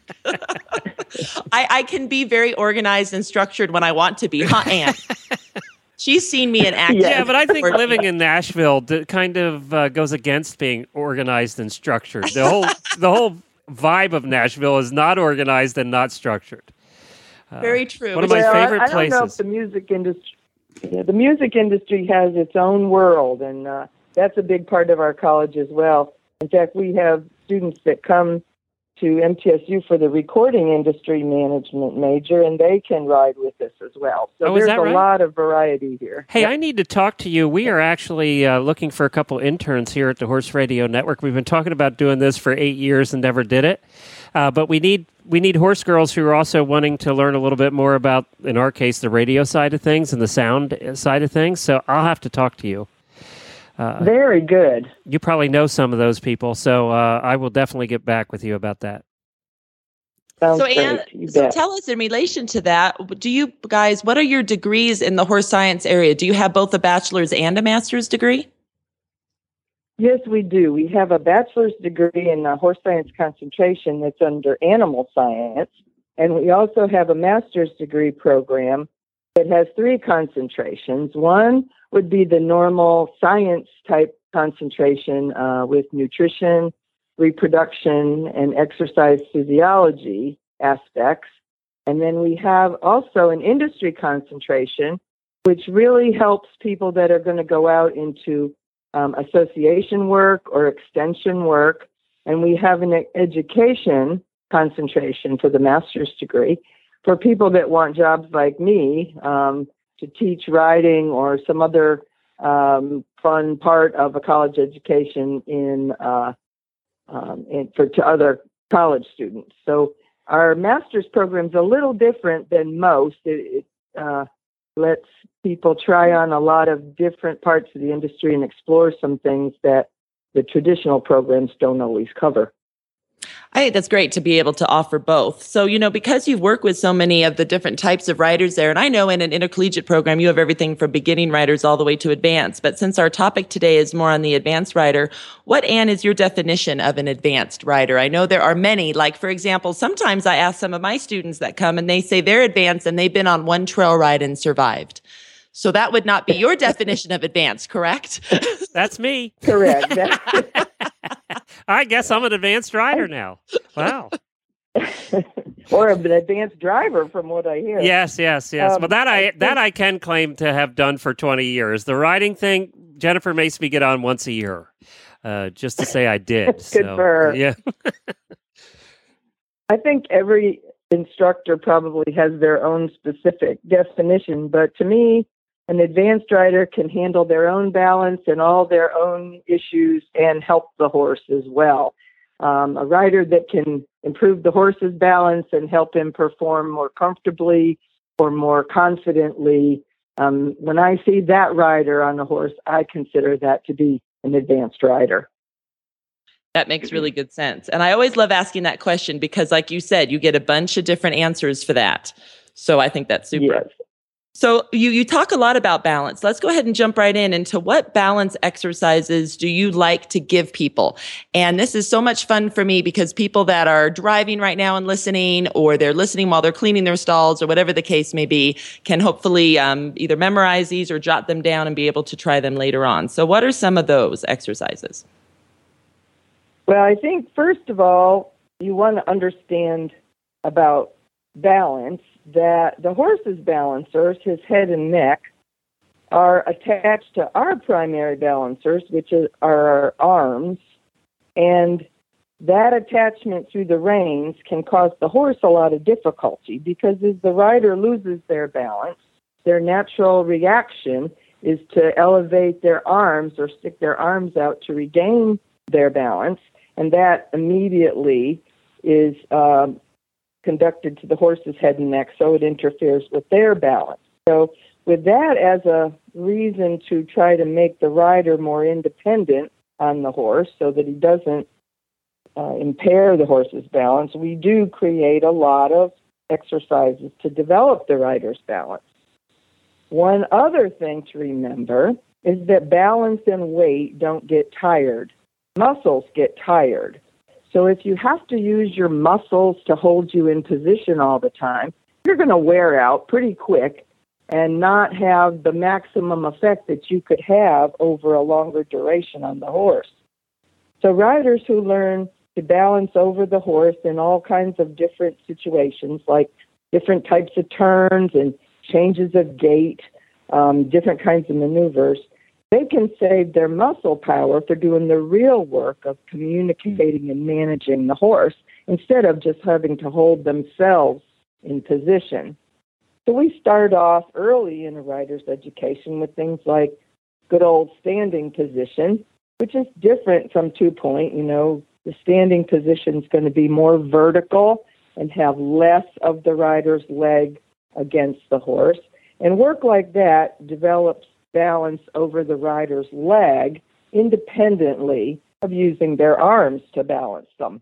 I, I can be very organized and structured when I want to be, huh, Ann? She's seen me in action. Yeah, but I think living in Nashville d- kind of uh, goes against being organized and structured. The whole the whole vibe of Nashville is not organized and not structured. Uh, Very true. One of my Well, favorite I, I don't know if places. the music industry, yeah, the music industry has its own world, and uh, that's a big part of our college as well. In fact, we have students that come to M T S U for the recording industry management major, and they can ride with us as well. So Oh, is there's that a right? lot of variety here. Hey, Yep. I need to talk to you. We are actually uh, looking for a couple interns here at the Horse Radio Network. We've been talking about doing this for eight years and never did it. Uh, but we need we need horse girls who are also wanting to learn a little bit more about, in our case, the radio side of things and the sound side of things. So I'll have to talk to you. Uh, Very good. you probably know some of those people, so uh, I will definitely get back with you about that. Sounds So, great. Ann, You so bet. tell us in relation to that, do you guys, what are your degrees in the horse science area? Do you have both a bachelor's and a master's degree? Yes, we do. We have a bachelor's degree in uh, horse science concentration that's under animal science, and we also have a master's degree program that has three concentrations. One would be the normal science type concentration uh, with nutrition, reproduction, and exercise physiology aspects. And then we have also an industry concentration, which really helps people that are going to go out into um, association work or extension work. And we have an e- education concentration for the master's degree for people that want jobs like me um, to teach riding or some other um, fun part of a college education in, uh, um, in for to other college students. So our master's program is a little different than most. It, it uh, lets people try on a lot of different parts of the industry and explore some things that the traditional programs don't always cover. I think that's great to be able to offer both. So, you know, because you've worked with so many of the different types of riders there, and I know in an intercollegiate program, you have everything from beginning riders all the way to advanced. But since our topic today is more on the advanced rider, what, Ann, is your definition of an advanced rider? I know there are many. Like, for example, sometimes I ask some of my students that come and they say they're advanced and they've been on one trail ride and survived. So that would not be your definition of advanced, correct? That's me. Correct. I guess I'm an advanced rider now. Wow. Or an advanced driver, from what I hear. Yes, yes, yes. Um, well, that I, I think- that I can claim to have done for twenty years. The riding thing, Jennifer makes me get on once a year, uh, just to say I did. Good so, for her. Yeah. I think every instructor probably has their own specific definition, but to me, an advanced rider can handle their own balance and all their own issues and help the horse as well. Um, a rider that can improve the horse's balance and help him perform more comfortably or more confidently. Um, when I see that rider on a horse, I consider that to be an advanced rider. That makes really good sense. And I always love asking that question because, like you said, you get a bunch of different answers for that. So I think that's super. Yes. So you, you talk a lot about balance. Let's go ahead and jump right in into what balance exercises do you like to give people? And this is so much fun for me because people that are driving right now and listening, or they're listening while they're cleaning their stalls or whatever the case may be, can hopefully um, either memorize these or jot them down and be able to try them later on. So what are some of those exercises? Well, I think first of all, you want to understand about balance, that the horse's balancers, his head and neck, are attached to our primary balancers, which are our arms, and that attachment through the reins can cause the horse a lot of difficulty because as the rider loses their balance, their natural reaction is to elevate their arms or stick their arms out to regain their balance, and that immediately is um, conducted to the horse's head and neck, so it interferes with their balance. So with that as a reason to try to make the rider more independent on the horse so that he doesn't uh, impair the horse's balance, we do create a lot of exercises to develop the rider's balance. One other thing to remember is that balance and weight don't get tired. Muscles get tired. So if you have to use your muscles to hold you in position all the time, you're going to wear out pretty quick and not have the maximum effect that you could have over a longer duration on the horse. So riders who learn to balance over the horse in all kinds of different situations, like different types of turns and changes of gait, um, different kinds of maneuvers, they can save their muscle power for doing the real work of communicating and managing the horse instead of just having to hold themselves in position. So we start off early in a rider's education with things like good old standing position, which is different from two-point. You know, the standing position is going to be more vertical and have less of the rider's leg against the horse. And work like that develops balance over the rider's leg independently of using their arms to balance them.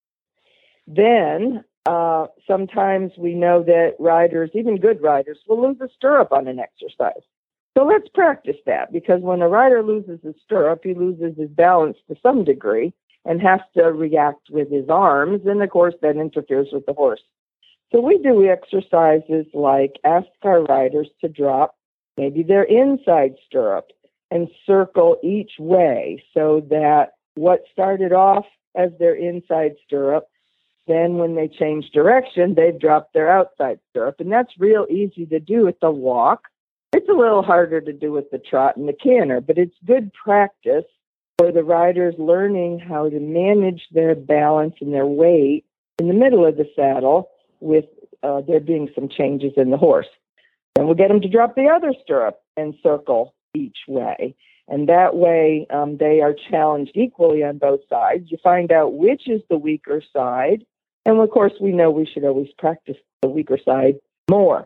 Then, uh, sometimes we know that riders, even good riders, will lose a stirrup on an exercise. So let's practice that, because when a rider loses his stirrup, he loses his balance to some degree and has to react with his arms, and of course that interferes with the horse. So we do exercises like ask our riders to drop maybe their inside stirrup and circle each way so that what started off as their inside stirrup, then when they change direction, they've dropped their outside stirrup. And that's real easy to do with the walk. It's a little harder to do with the trot and the canter, but it's good practice for the riders learning how to manage their balance and their weight in the middle of the saddle with uh, there being some changes in the horse. Then we'll get them to drop the other stirrup and circle each way. And that way um, they are challenged equally on both sides. You find out which is the weaker side. And of course, we know we should always practice the weaker side more.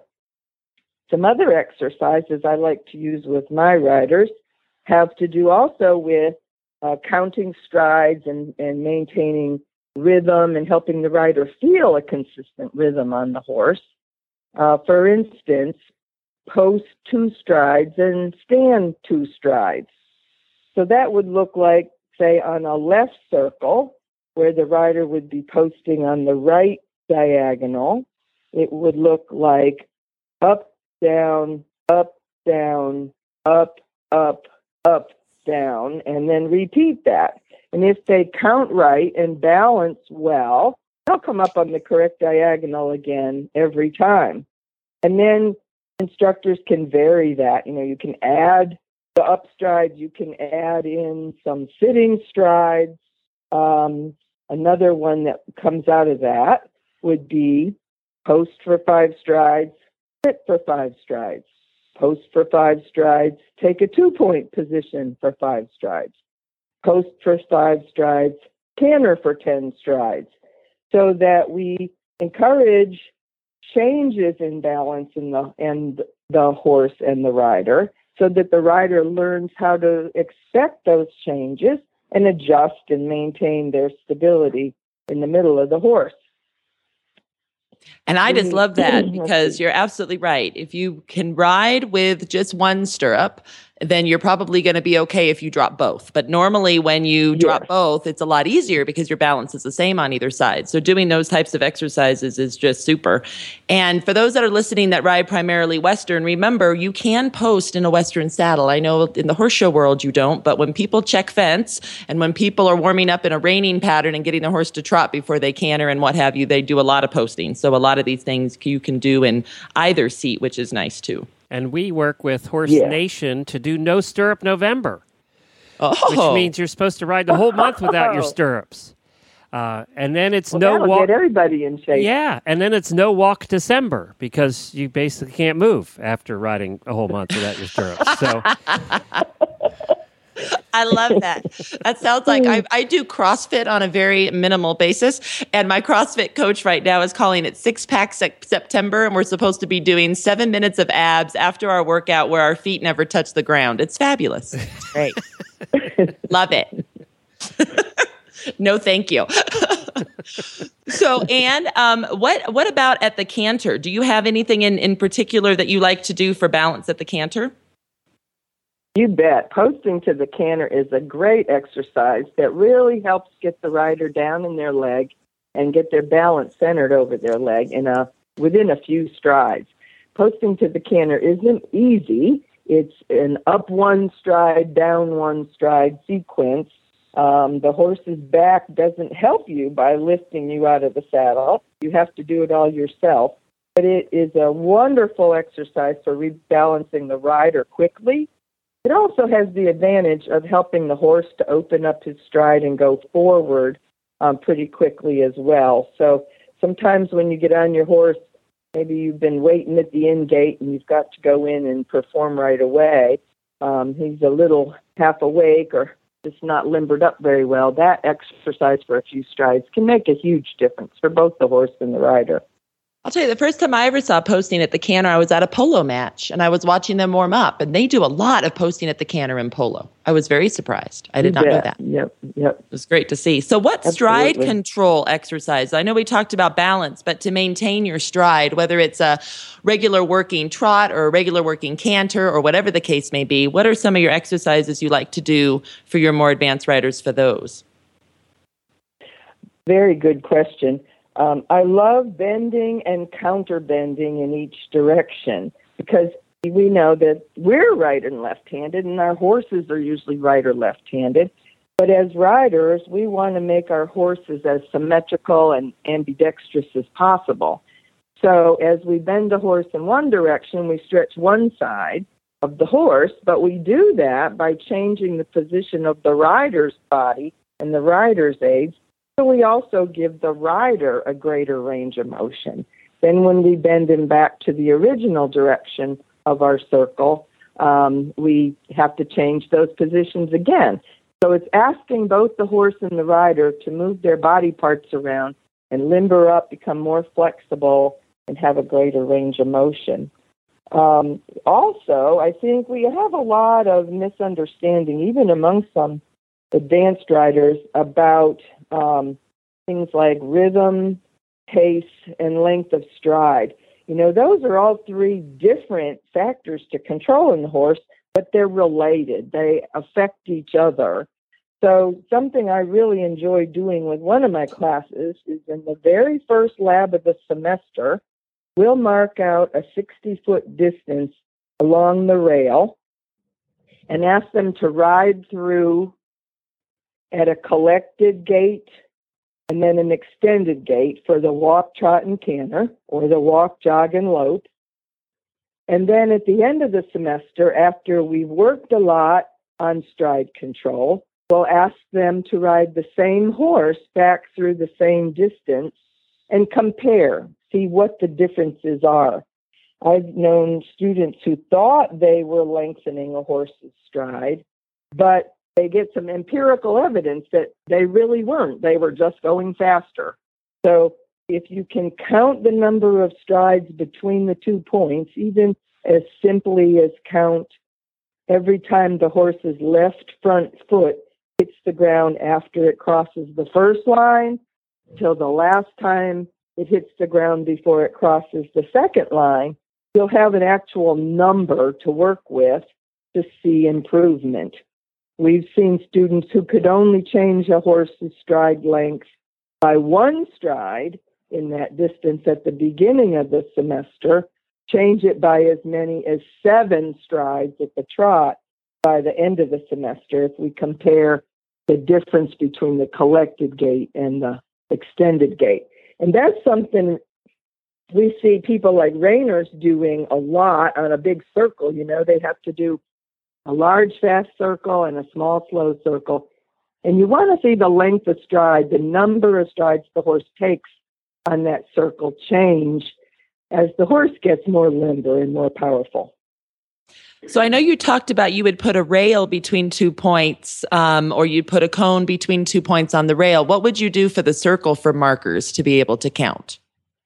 Some other exercises I like to use with my riders have to do also with uh, counting strides and, and maintaining rhythm and helping the rider feel a consistent rhythm on the horse. Uh, for instance, post two strides and stand two strides. So that would look like, say, on a left circle, where the rider would be posting on the right diagonal. It would look like up, down, up, down, up, up, up, down, and then repeat that. And if they count right and balance well, they'll come up on the correct diagonal again every time. And then instructors can vary that. You know, you can add the up strides, you can add in some sitting strides. Um, another one that comes out of that would be post for five strides, sit for five strides, post for five strides, take a two-point position for five strides, post for five strides, canter for ten strides, so that we encourage changes in balance in the and the horse and the rider, so that the rider learns how to expect those changes and adjust and maintain their stability in the middle of the horse. And I just love that, because you're absolutely right. If you can ride with just one stirrup, then you're probably going to be okay if you drop both. But normally when you Yes. drop both, it's a lot easier because your balance is the same on either side. So doing those types of exercises is just super. And for those that are listening that ride primarily Western, remember, you can post in a Western saddle. I know in the horse show world you don't, but when people check fence and when people are warming up in a reining pattern and getting the horse to trot before they canter and what have you, they do a lot of posting. So a lot of these things you can do in either seat, which is nice too. And we work with Horse Yeah. Nation to do No Stirrup November, Oh, which means you're supposed to ride the whole month without your stirrups. Uh, and then it's Well, no that'll walk. get everybody in shape. Yeah, and then it's no walk December, because you basically can't move after riding a whole month without your stirrups. So I love that. That sounds like I, I do CrossFit on a very minimal basis. And my CrossFit coach right now is calling it Six Pack Sep- September. And we're supposed to be doing seven minutes of abs after our workout where our feet never touch the ground. It's fabulous. It's great. Love it. No, thank you. So, Anne, um, what what about at the canter? Do you have anything in, in particular that you like to do for balance at the canter? You bet. Posting to the canter is a great exercise that really helps get the rider down in their leg and get their balance centered over their leg in a within a few strides. Posting to the canter isn't easy. It's an up one stride, down one stride sequence. Um, the horse's back doesn't help you by lifting you out of the saddle. You have to do it all yourself. But it is a wonderful exercise for rebalancing the rider quickly. It also has the advantage of helping the horse to open up his stride and go forward um, pretty quickly as well. So sometimes when you get on your horse, maybe you've been waiting at the in gate and you've got to go in and perform right away. Um, he's a little half awake or just not limbered up very well. That exercise for a few strides can make a huge difference for both the horse and the rider. I'll tell you, the first time I ever saw posting at the canter, I was at a polo match, and I was watching them warm up, and they do a lot of posting at the canter in polo. I was very surprised. I did not Yeah. know that. Yep, yep. It was great to see. So what stride Absolutely. control exercise? I know we talked about balance, but to maintain your stride, whether it's a regular working trot or a regular working canter or whatever the case may be, what are some of your exercises you like to do for your more advanced riders for those? Very good question. Um, I love bending and counter bending in each direction because we know that we're right and left-handed and our horses are usually right or left-handed. But as riders, we want to make our horses as symmetrical and ambidextrous as possible. So as we bend the horse in one direction, we stretch one side of the horse, but we do that by changing the position of the rider's body and the rider's aids. So we also give the rider a greater range of motion. Then when we bend him back to the original direction of our circle, um, we have to change those positions again. So it's asking both the horse and the rider to move their body parts around and limber up, become more flexible, and have a greater range of motion. Um, also, I think we have a lot of misunderstanding, even among some advanced riders, about um, things like rhythm, pace, and length of stride. You know, those are all three different factors to control in the horse, but they're related. They affect each other. So something I really enjoy doing with one of my classes is in the very first lab of the semester, we'll mark out a sixty-foot distance along the rail and ask them to ride through at a collected gait and then an extended gait for the walk, trot, and canter, or the walk, jog, and lope. And then at the end of the semester, after we've worked a lot on stride control, we'll ask them to ride the same horse back through the same distance and compare, see what the differences are. I've known students who thought they were lengthening a horse's stride, but they get some empirical evidence that they really weren't. They were just going faster. So if you can count the number of strides between the two points, even as simply as count every time the horse's left front foot hits the ground after it crosses the first line, till the last time it hits the ground before it crosses the second line, you'll have an actual number to work with to see improvement. We've seen students who could only change a horse's stride length by one stride in that distance at the beginning of the semester, change it by as many as seven strides at the trot by the end of the semester if we compare the difference between the collected gait and the extended gait. And that's something we see people like Reiners doing a lot on a big circle. You know, they have to do a large fast circle and a small slow circle. And you want to see the length of stride, the number of strides the horse takes on that circle change as the horse gets more limber and more powerful. So I know you talked about you would put a rail between two points, um, or you'd put a cone between two points on the rail. What would you do for the circle for markers to be able to count?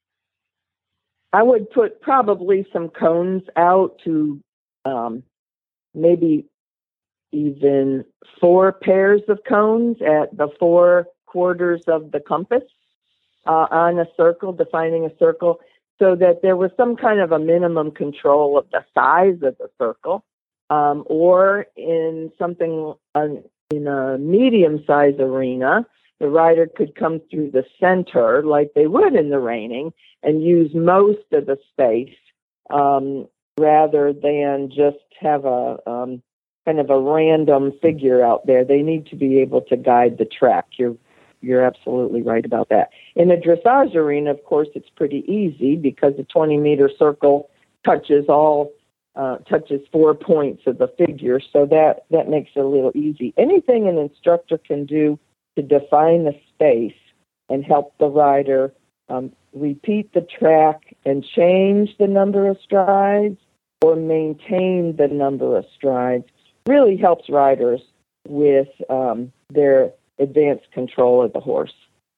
I would put probably some cones out to um, maybe even four pairs of cones at the four quarters of the compass uh, on a circle, defining a circle, so that there was some kind of a minimum control of the size of the circle, um, or in something uh, in a medium-sized arena, the rider could come through the center like they would in the reining and use most of the space um, rather than just have a um, kind of a random figure out there. They need to be able to guide the track. You're You're absolutely right about that. In a dressage arena, of course, it's pretty easy because the twenty-meter circle touches all uh, touches four points of the figure, so that, that makes it a little easy. Anything an instructor can do to define the space and help the rider um, repeat the track and change the number of strides or maintain the number of strides really helps riders with um, their advanced control of the horse.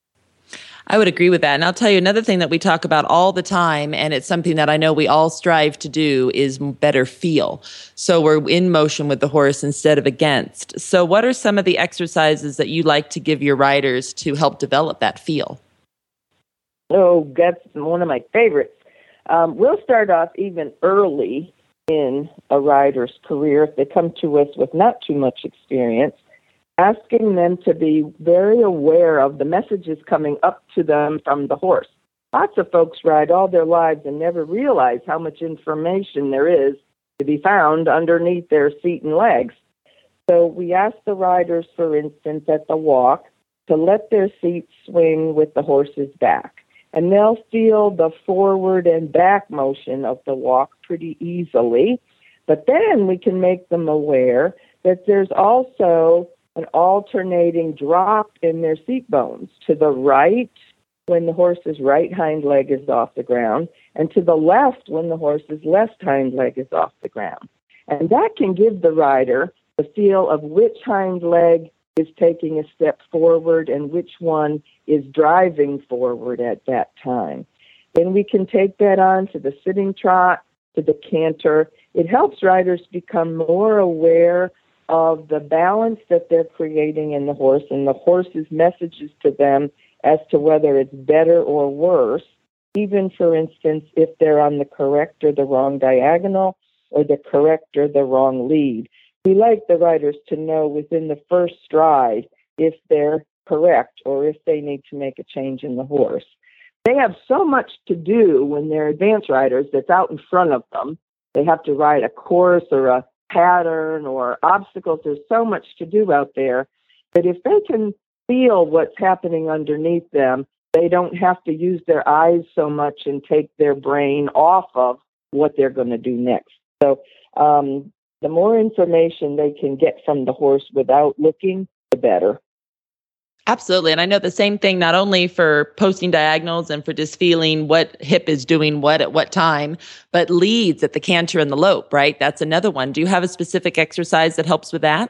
I would agree with that. And I'll tell you another thing that we talk about all the time, and it's something that I know we all strive to do, is better feel. So we're in motion with the horse instead of against. So what are some of the exercises that you like to give your riders to help develop that feel? Oh, that's one of my favorites. Um, we'll start off even early in a rider's career if they come to us with not too much experience, asking them to be very aware of the messages coming up to them from the horse. Lots of folks ride all their lives and never realize how much information there is to be found underneath their seat and legs. So we ask the riders, for instance, at the walk, to let their seat swing with the horse's back. And they'll feel the forward and back motion of the walk pretty easily. But then we can make them aware that there's also an alternating drop in their seat bones to the right when the horse's right hind leg is off the ground, and to the left when the horse's left hind leg is off the ground. And that can give the rider the feel of which hind leg is taking a step forward and which one is driving forward at that time. Then we can take that on to the sitting trot, to the canter. It helps riders become more aware of the balance that they're creating in the horse and the horse's messages to them as to whether it's better or worse, even, for instance, if they're on the correct or the wrong diagonal or the correct or the wrong lead. We like the riders to know within the first stride if they're correct or if they need to make a change in the horse. They have so much to do when they're advanced riders that's out in front of them. They have to ride a course or a pattern or obstacles. There's so much to do out there that if they can feel what's happening underneath them, they don't have to use their eyes so much and take their brain off of what they're going to do next. So um, the more information they can get from the horse without looking, the better. Absolutely. And I know the same thing, not only for posting diagonals and for just feeling what hip is doing what at what time, but leads at the canter and the lope, right? That's another one. Do you have a specific exercise that helps with that?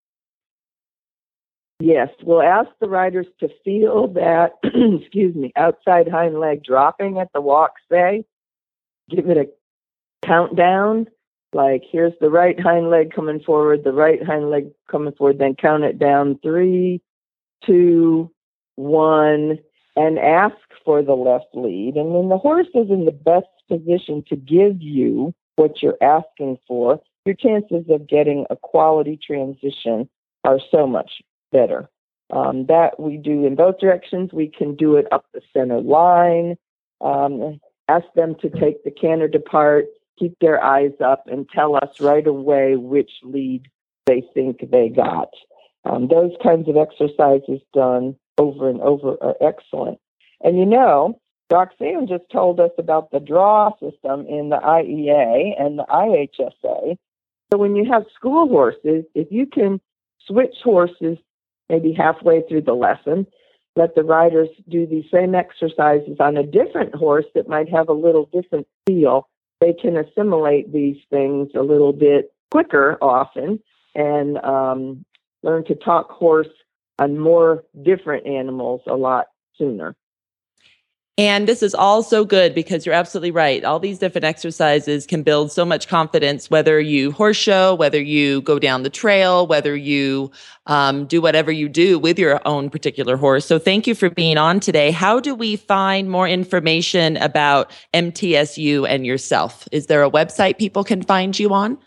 Yes. We'll ask the riders to feel that, excuse me, outside hind leg dropping at the walk, say. Give it a countdown. Like, here's the right hind leg coming forward, the right hind leg coming forward, then count it down three, two, one, and ask for the left lead. And when the horse is in the best position to give you what you're asking for, your chances of getting a quality transition are so much better. Um, that we do in both directions. We can do it up the center line. Um, ask them to take the canter depart, keep their eyes up, and tell us right away which lead they think they got. Um, those kinds of exercises done over and over are excellent. And you know, Roxanne just told us about the draw system in the I E A and the I H S A. So when you have school horses, if you can switch horses maybe halfway through the lesson, let the riders do these same exercises on a different horse that might have a little different feel, they can assimilate these things a little bit quicker often and um, learn to talk horse on more different animals a lot sooner. And this is all so good because you're absolutely right. All these different exercises can build so much confidence, whether you horse show, whether you go down the trail, whether you um, do whatever you do with your own particular horse. So thank you for being on today. How do we find more information about M T S U and yourself? Is there a website people can find you on?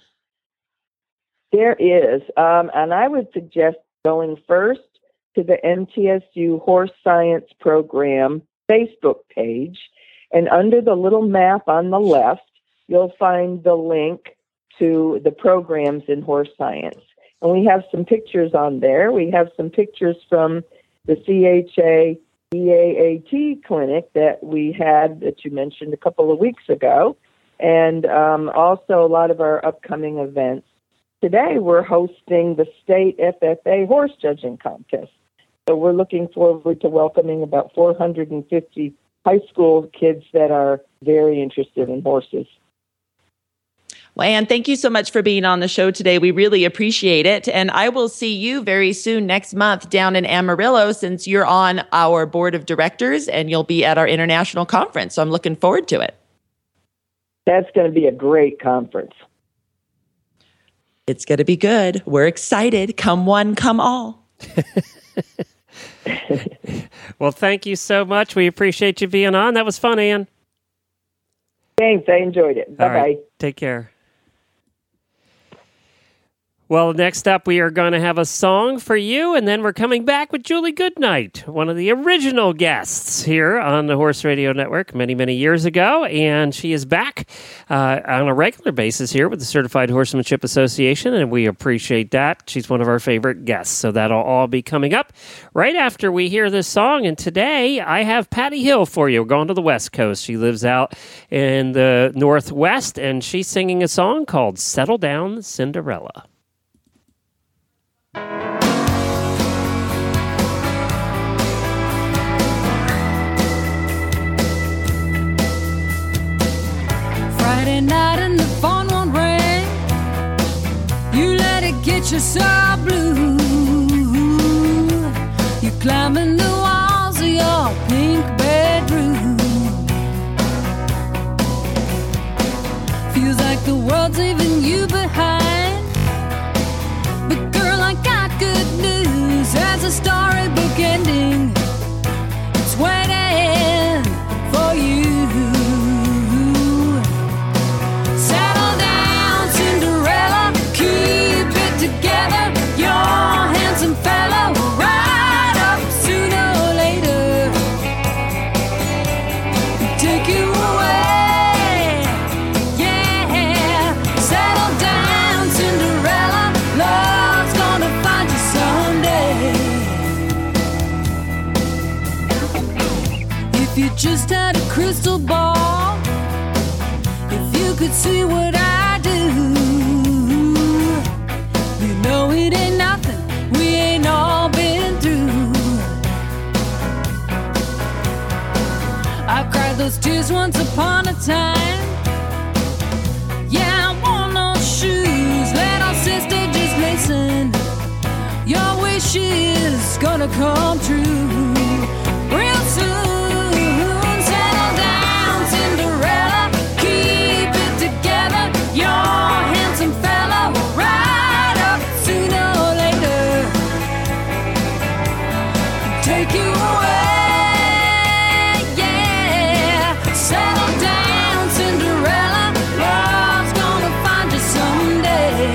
There is, um, and I would suggest going first to the M T S U Horse Science Program Facebook page, and under the little map on the left, you'll find the link to the programs in horse science. And we have some pictures on there. We have some pictures from the C H A E A A T clinic that we had that you mentioned a couple of weeks ago, and um, also a lot of our upcoming events. Today, we're hosting the State F F A Horse Judging Contest. So we're looking forward to welcoming about four hundred fifty high school kids that are very interested in horses. Well, Ann, thank you so much for being on the show today. We really appreciate it. And I will see you very soon next month down in Amarillo, since you're on our board of directors and you'll be at our international conference. So I'm looking forward to it. That's going to be a great conference. It's going to be good. We're excited. Come one, come all. Well, thank you so much. We appreciate you being on. That was fun, Ann. Thanks. I enjoyed it. Bye-bye. All right, take care. Well, next up, we are going to have a song for you, and then we're coming back with Julie Goodnight, one of the original guests here on the Horse Radio Network many, many years ago, and she is back uh, on a regular basis here with the Certified Horsemanship Association, and we appreciate that. She's one of our favorite guests, so that'll all be coming up right after we hear this song, and today I have Patty Hill for you. We're going to the West Coast. She lives out in the Northwest, and she's singing a song called Settle Down, Cinderella. Friday night and the phone won't ring. You let it get you so blue. You're climbing the walls of your pink bedroom. Feels like the world's leaving you behind. But girl, I got good news. There's a storybook ending. It's waiting for you. Just had a crystal ball. If you could see what I do, you know it ain't nothing we ain't all been through. is once upon a time. Yeah, I want no shoes. Let our sister just listen. Your wish is gonna come true real soon. Settle down, Cinderella. Keep it together. You're a handsome fella. Right up sooner or later. Take you away. Yeah. Settle down, Cinderella. Love's gonna find you someday.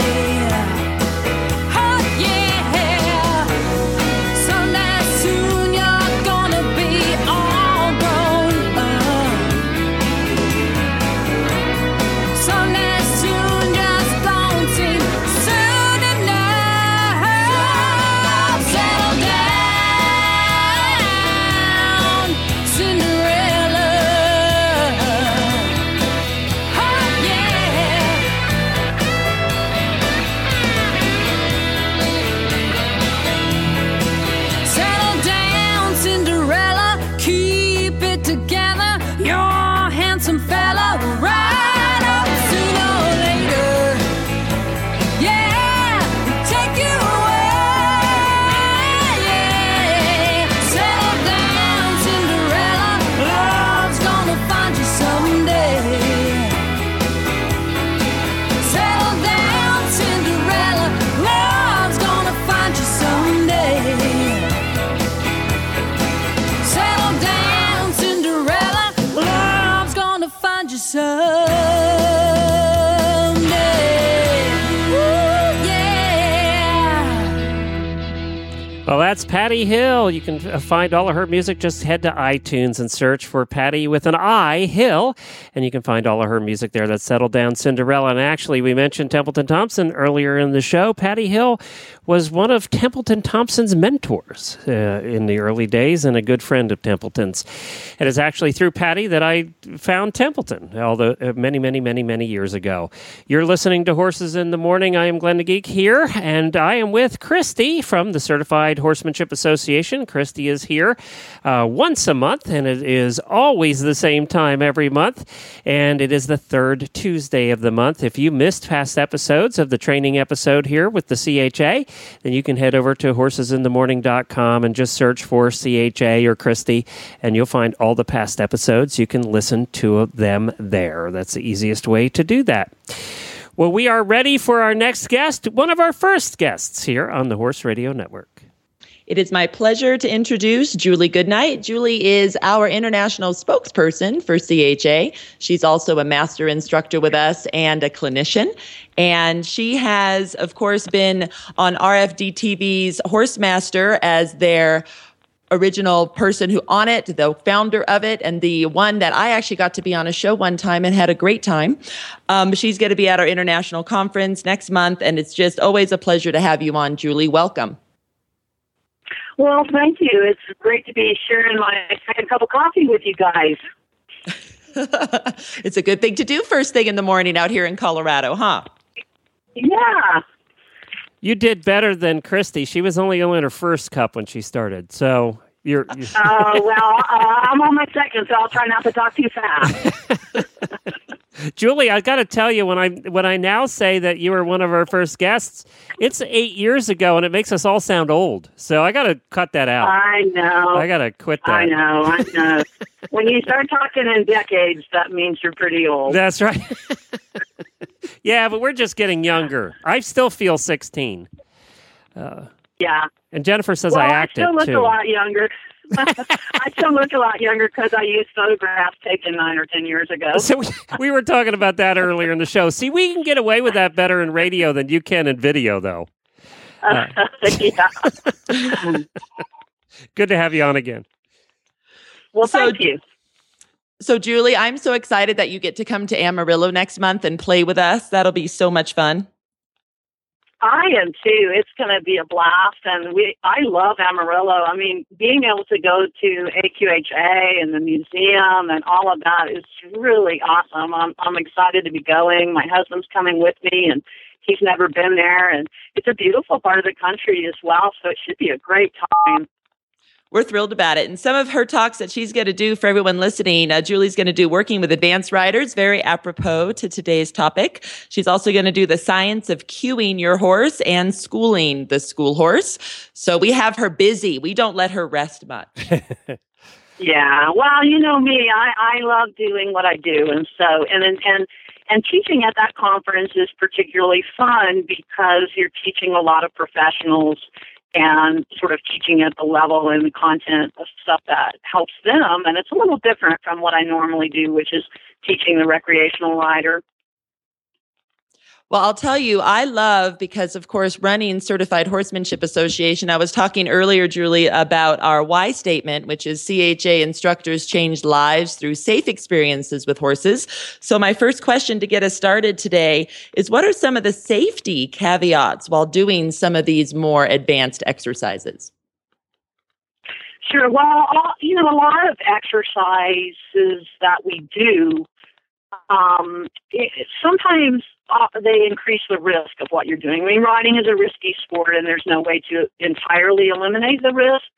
Well, that's Patty Hill. You can find all of her music. Just head to iTunes and search for Patty with an I, Hill, and you can find all of her music there. That's Settle Down Cinderella. And actually, we mentioned Templeton Thompson earlier in the show. Patty Hill was one of Templeton Thompson's mentors uh, in the early days and a good friend of Templeton's. It is actually through Patty that I found Templeton, although uh, many, many, many, many years ago. You're listening to Horses in the Morning. I am Glenn the Geek here, and I am with Christy from the Certified Horsemanship Association. Christy is here uh, once a month, and it is always the same time every month, and it is the third Tuesday of the month. If you missed past episodes of the training episode here with the C H A, then you can head over to horses in the morning dot com and just search for C H A or Christy, and you'll find all the past episodes. You can listen to them there. That's the easiest way to do that. Well, we are ready for our next guest, one of our first guests here on the Horse Radio Network. It is my pleasure to introduce Julie Goodnight. Julie is our international spokesperson for C H A. She's also a master instructor with us and a clinician. And she has, of course, been on R F D T V's Horse Master as their original person who on it, the founder of it, and the one that I actually got to be on a show one time and had a great time. Um, she's going to be at our international conference next month, and it's just always a pleasure to have you on, Julie. Welcome. Well, thank you. It's great to be sharing my second cup of coffee with you guys. It's a good thing to do first thing in the morning out here in Colorado, huh? Yeah. You did better than Christy. She was only in her first cup when she started, so you're... you're Oh, uh, well, uh, I'm on my second, so I'll try not to talk too fast. Julie, I got to tell you, when I when I now say that you were one of our first guests, it's eight years ago, and it makes us all sound old. So I got to cut that out. I know. I got to quit that. I know. I know. When you start talking in decades, that means you're pretty old. That's right. Yeah, but we're just getting younger. I still feel sixteen. Uh, yeah. And Jennifer says well, I acted, I still look too. a lot younger. I still look a lot younger because I used photographs taken nine or ten years ago. So we, we were talking about that earlier in the show. See, we can get away with that better in radio than you can in video, though. Uh, yeah. Good to have you on again. Well, so, thank you. So, Julie, I'm so excited that you get to come to Amarillo next month and play with us. That'll be so much fun. I am too. It's going to be a blast, and we. I love Amarillo. I mean, being able to go to A Q H A and the museum and all of that is really awesome. I'm I'm excited to be going. My husband's coming with me, and he's never been there, and it's a beautiful part of the country as well. So it should be a great time. We're thrilled about it. And some of her talks that she's going to do for everyone listening, uh, Julie's going to do working with advanced riders, very apropos to today's topic. She's also going to do the science of cueing your horse and schooling the school horse. So we have her busy. We don't let her rest much. Yeah, well, you know me, I, I love doing what I do. And so, and, and, and teaching at that conference is particularly fun because you're teaching a lot of professionals and sort of teaching at the level and the content of stuff that helps them. And it's a little different from what I normally do, which is teaching the recreational rider. Well, I'll tell you, I love, because of course, running Certified Horsemanship Association, I was talking earlier, Julie, about our why statement, which is C H A instructors change lives through safe experiences with horses. So my first question to get us started today is, what are some of the safety caveats while doing some of these more advanced exercises? Sure. Well, you know, a lot of exercises that we do, um, it, sometimes Uh, they increase the risk of what you're doing. I mean, riding is a risky sport, and there's no way to entirely eliminate the risk.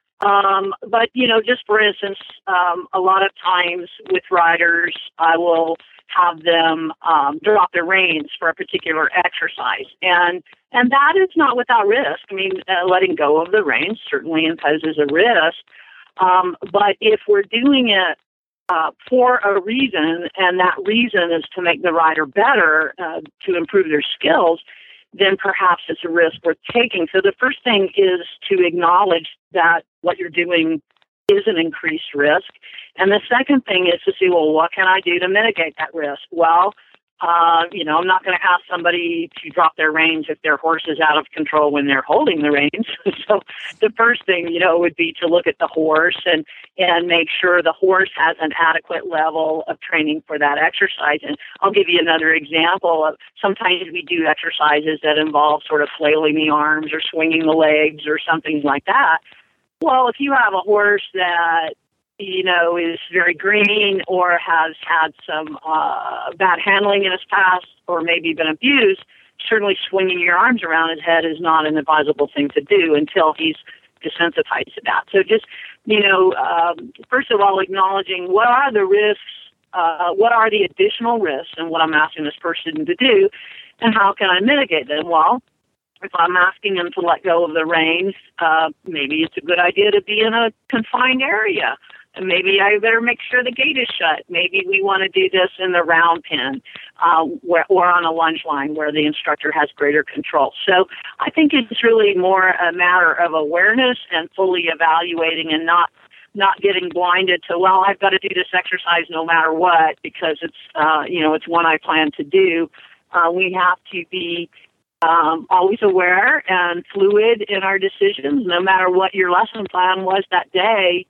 Um, but, you know, just for instance, um, a lot of times with riders, I will have them um, drop their reins for a particular exercise. And and that is not without risk. I mean, uh, letting go of the reins certainly imposes a risk. Um, but if we're doing it Uh, for a reason, and that reason is to make the rider better, uh, to improve their skills, then perhaps it's a risk worth taking. So the first thing is to acknowledge that what you're doing is an increased risk. And the second thing is to see, well, what can I do to mitigate that risk? Well, Uh, you know, I'm not going to ask somebody to drop their reins if their horse is out of control when they're holding the reins. So the first thing, you know, would be to look at the horse and, and make sure the horse has an adequate level of training for that exercise. And I'll give you another example of sometimes we do exercises that involve sort of flailing the arms or swinging the legs or something like that. Well, if you have a horse that you know, is very green or has had some uh, bad handling in his past or maybe been abused, certainly swinging your arms around his head is not an advisable thing to do until he's desensitized to that. So just, you know, um, first of all, acknowledging what are the risks, uh, what are the additional risks and what I'm asking this person to do, and how can I mitigate them? Well, if I'm asking him to let go of the reins, uh, maybe it's a good idea to be in a confined area. And maybe I better make sure the gate is shut. Maybe we want to do this in the round pen uh, where, or on a lunge line where the instructor has greater control. So I think it's really more a matter of awareness and fully evaluating and not not getting blinded to, well, I've got to do this exercise no matter what because it's, uh, you know, it's one I plan to do. Uh, we have to be um, always aware and fluid in our decisions, no matter what your lesson plan was that day.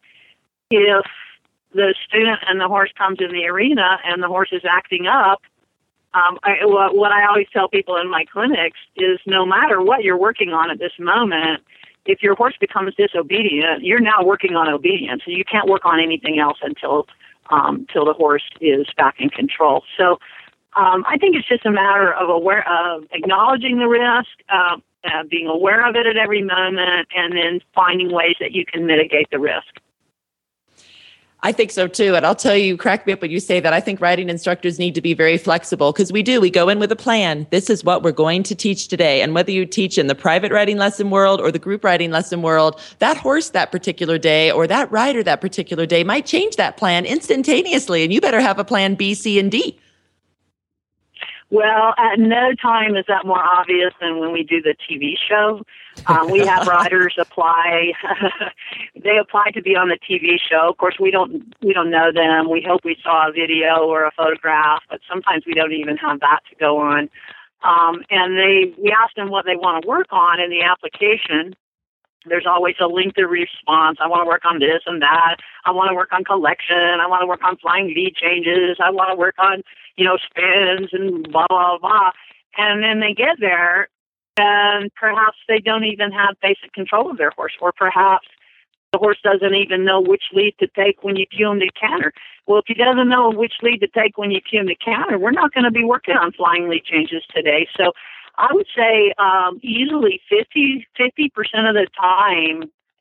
If the student and the horse comes in the arena and the horse is acting up, um, I, what I always tell people in my clinics is no matter what you're working on at this moment, if your horse becomes disobedient, you're now working on obedience. So you can't work on anything else until um, till the horse is back in control. So um, I think it's just a matter of aware of acknowledging the risk, uh, uh, being aware of it at every moment, and then finding ways that you can mitigate the risk. I think so too. And I'll tell you, crack me up when you say that. I think riding instructors need to be very flexible because we do. We go in with a plan. This is what we're going to teach today. And whether you teach in the private riding lesson world or the group riding lesson world, that horse that particular day or that rider that particular day might change that plan instantaneously. And you better have a plan B, C, and D. Well, at no time is that more obvious than when we do the T V show. Um, we have riders apply; they apply to be on the T V show. Of course, we don't we don't know them. We hope we saw a video or a photograph, but sometimes we don't even have that to go on. Um, and they we ask them what they want to work on in the application. There's always a lengthy response. I want to work on this and that. I want to work on collection. I want to work on flying lead changes. I want to work on, you know, spins and blah, blah, blah. And then they get there and perhaps they don't even have basic control of their horse, or perhaps the horse doesn't even know which lead to take when you cue him to canter. Well, if he doesn't know which lead to take when you cue him to canter, we're not going to be working on flying lead changes today. So I would say um, easily fifty percent of the time,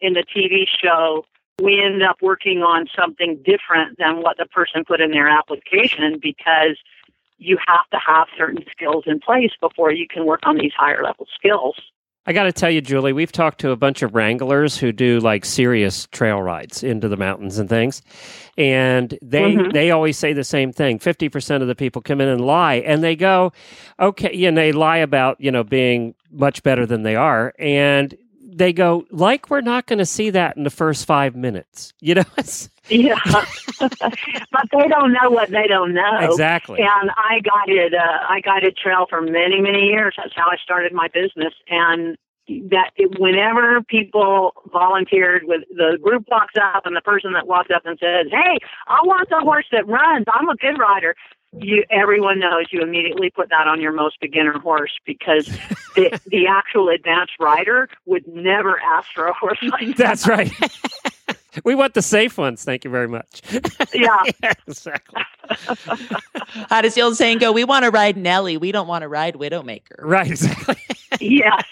in the T V show, we end up working on something different than what the person put in their application, because you have to have certain skills in place before you can work on these higher level skills. I got to tell you, Julie, we've talked to a bunch of wranglers who do like serious trail rides into the mountains and things. And they mm-hmm. they always say the same thing. fifty percent of the people come in and lie, and they go, okay, and they lie about, you know, being much better than they are. And they go, like, we're not going to see that in the first five minutes. You know? Yeah. But they don't know what they don't know. Exactly. And I guided, uh, I guided trail for many, many years. That's how I started my business. And that it, whenever people volunteered, with the group walks up and the person that walks up and says, hey, I want the horse that runs. I'm a good rider. You, everyone knows you immediately put that on your most beginner horse, because the, the actual advanced rider would never ask for a horse like that. That's right. We want the safe ones. Thank you very much. Yeah. Yeah, exactly. How does the old saying go? We want to ride Nellie. We don't want to ride Widowmaker. Right, exactly. Yes.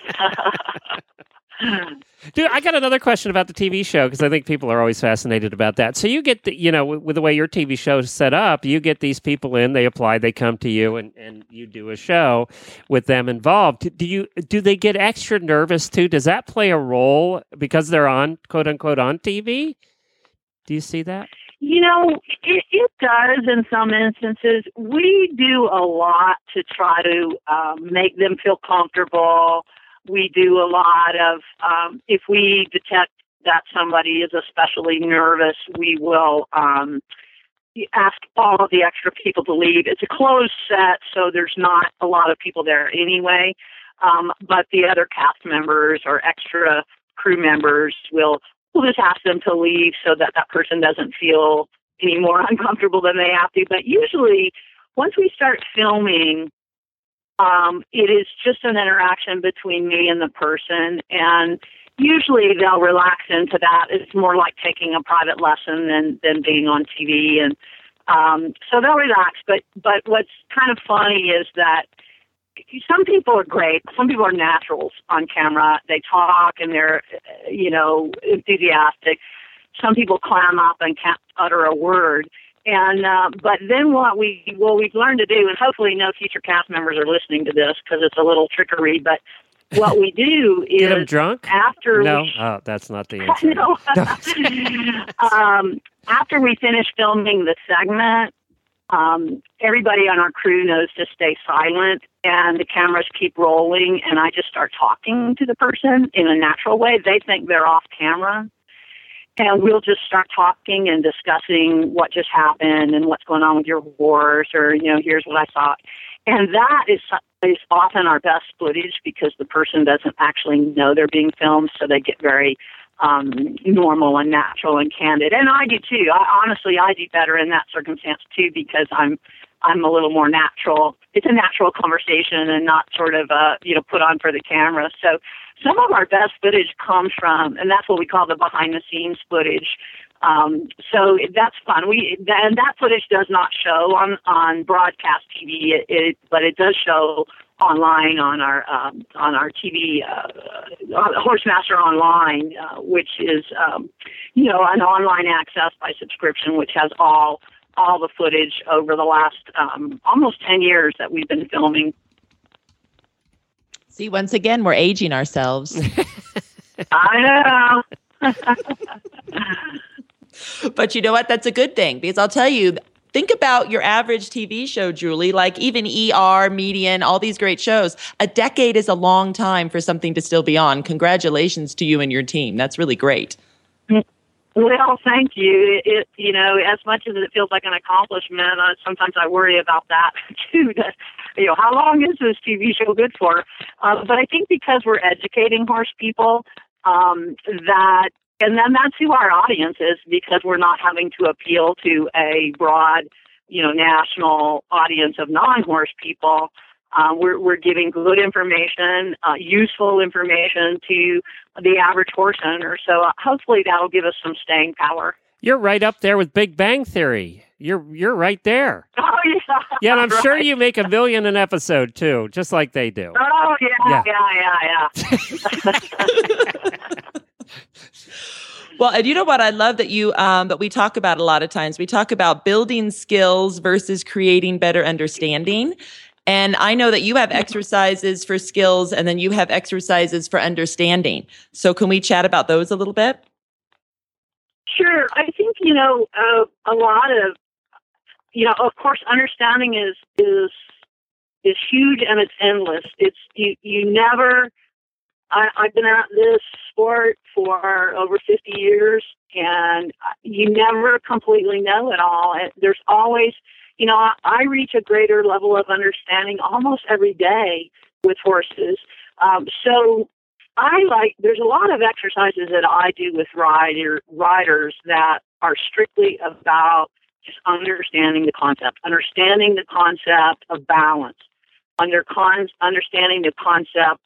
Dude, I got another question about the T V show, because I think people are always fascinated about that. So you get, the, you know, with, with the way your T V show is set up, you get these people in, they apply, they come to you, and, and you do a show with them involved. Do you do they get extra nervous too? Does that play a role because they're on, quote unquote, on T V? Do you see that? You know, it, it does in some instances. We do a lot to try to um, make them feel comfortable. We do a lot of, um, if we detect that somebody is especially nervous, we will um, ask all of the extra people to leave. It's a closed set, so there's not a lot of people there anyway. Um, but the other cast members or extra crew members will we'll just ask them to leave so that that person doesn't feel any more uncomfortable than they have to. But usually, once we start filming, Um, it is just an interaction between me and the person, and usually they'll relax into that. It's more like taking a private lesson than, than being on T V, and um, so they'll relax. But but what's kind of funny is that some people are great. Some people are naturals on camera. They talk and they're, you know, enthusiastic. Some people clam up and can't utter a word. And uh, but then what we what we've learned to do, and hopefully no future cast members are listening to this because it's a little trickery, but what we do is get them drunk after no we, oh that's not the answer. no. um, after we finish filming the segment, um, everybody on our crew knows to stay silent, and the cameras keep rolling, and I just start talking to the person in a natural way. They think they're off camera. And we'll just start talking and discussing what just happened and what's going on with your horse, or, you know, here's what I saw. And that is, is often our best footage, because the person doesn't actually know they're being filmed, so they get very um, normal and natural and candid. And I do too. I, honestly, I do better in that circumstance too, because I'm I'm a little more natural. It's a natural conversation and not sort of, uh, you know, put on for the camera. So some of our best footage comes from, and that's what we call the behind-the-scenes footage. Um, so that's fun. We and that footage does not show on, on broadcast T V, it, it, but it does show online on our um, on our T V, uh, on Horsemaster Online, uh, which is um, you know an online access by subscription, which has all all the footage over the last um, almost ten years that we've been filming. See, once again, we're aging ourselves. I know. But you know what? That's a good thing, because I'll tell you, think about your average T V show, Julie, like even E R, Median, all these great shows. A decade is a long time for something to still be on. Congratulations to you and your team. That's really great. Well, thank you. It, you know, as much as it feels like an accomplishment, uh, sometimes I worry about that too. That, you know, how long is this T V show good for? Uh, but I think because we're educating horse people, um, that, and then that's who our audience is, because we're not having to appeal to a broad, you know, national audience of non-horse people. Uh, we're, we're giving good information, uh, useful information to the average horse owner. So uh, hopefully that'll give us some staying power. You're right up there with Big Bang Theory. You're you're right there. Oh, yeah. Yeah, and I'm right. sure you make a million an episode, too, just like they do. Oh, yeah, yeah, yeah, yeah. yeah. Well, and you know what? I love that you, um, that we talk about a lot of times. We talk about building skills versus creating better understanding. And I know that you have exercises for skills and then you have exercises for understanding. So can we chat about those a little bit? Sure. I think, you know, uh, a lot of, you know, of course, understanding is, is, is huge and it's endless. It's, you, you never, I, I've been at this sport for over fifty years, and you never completely know it all. And there's always, you know, I, I reach a greater level of understanding almost every day with horses. Um, so I like, there's a lot of exercises that I do with rider, riders that are strictly about just understanding the concept, understanding the concept of balance, under con- understanding the concept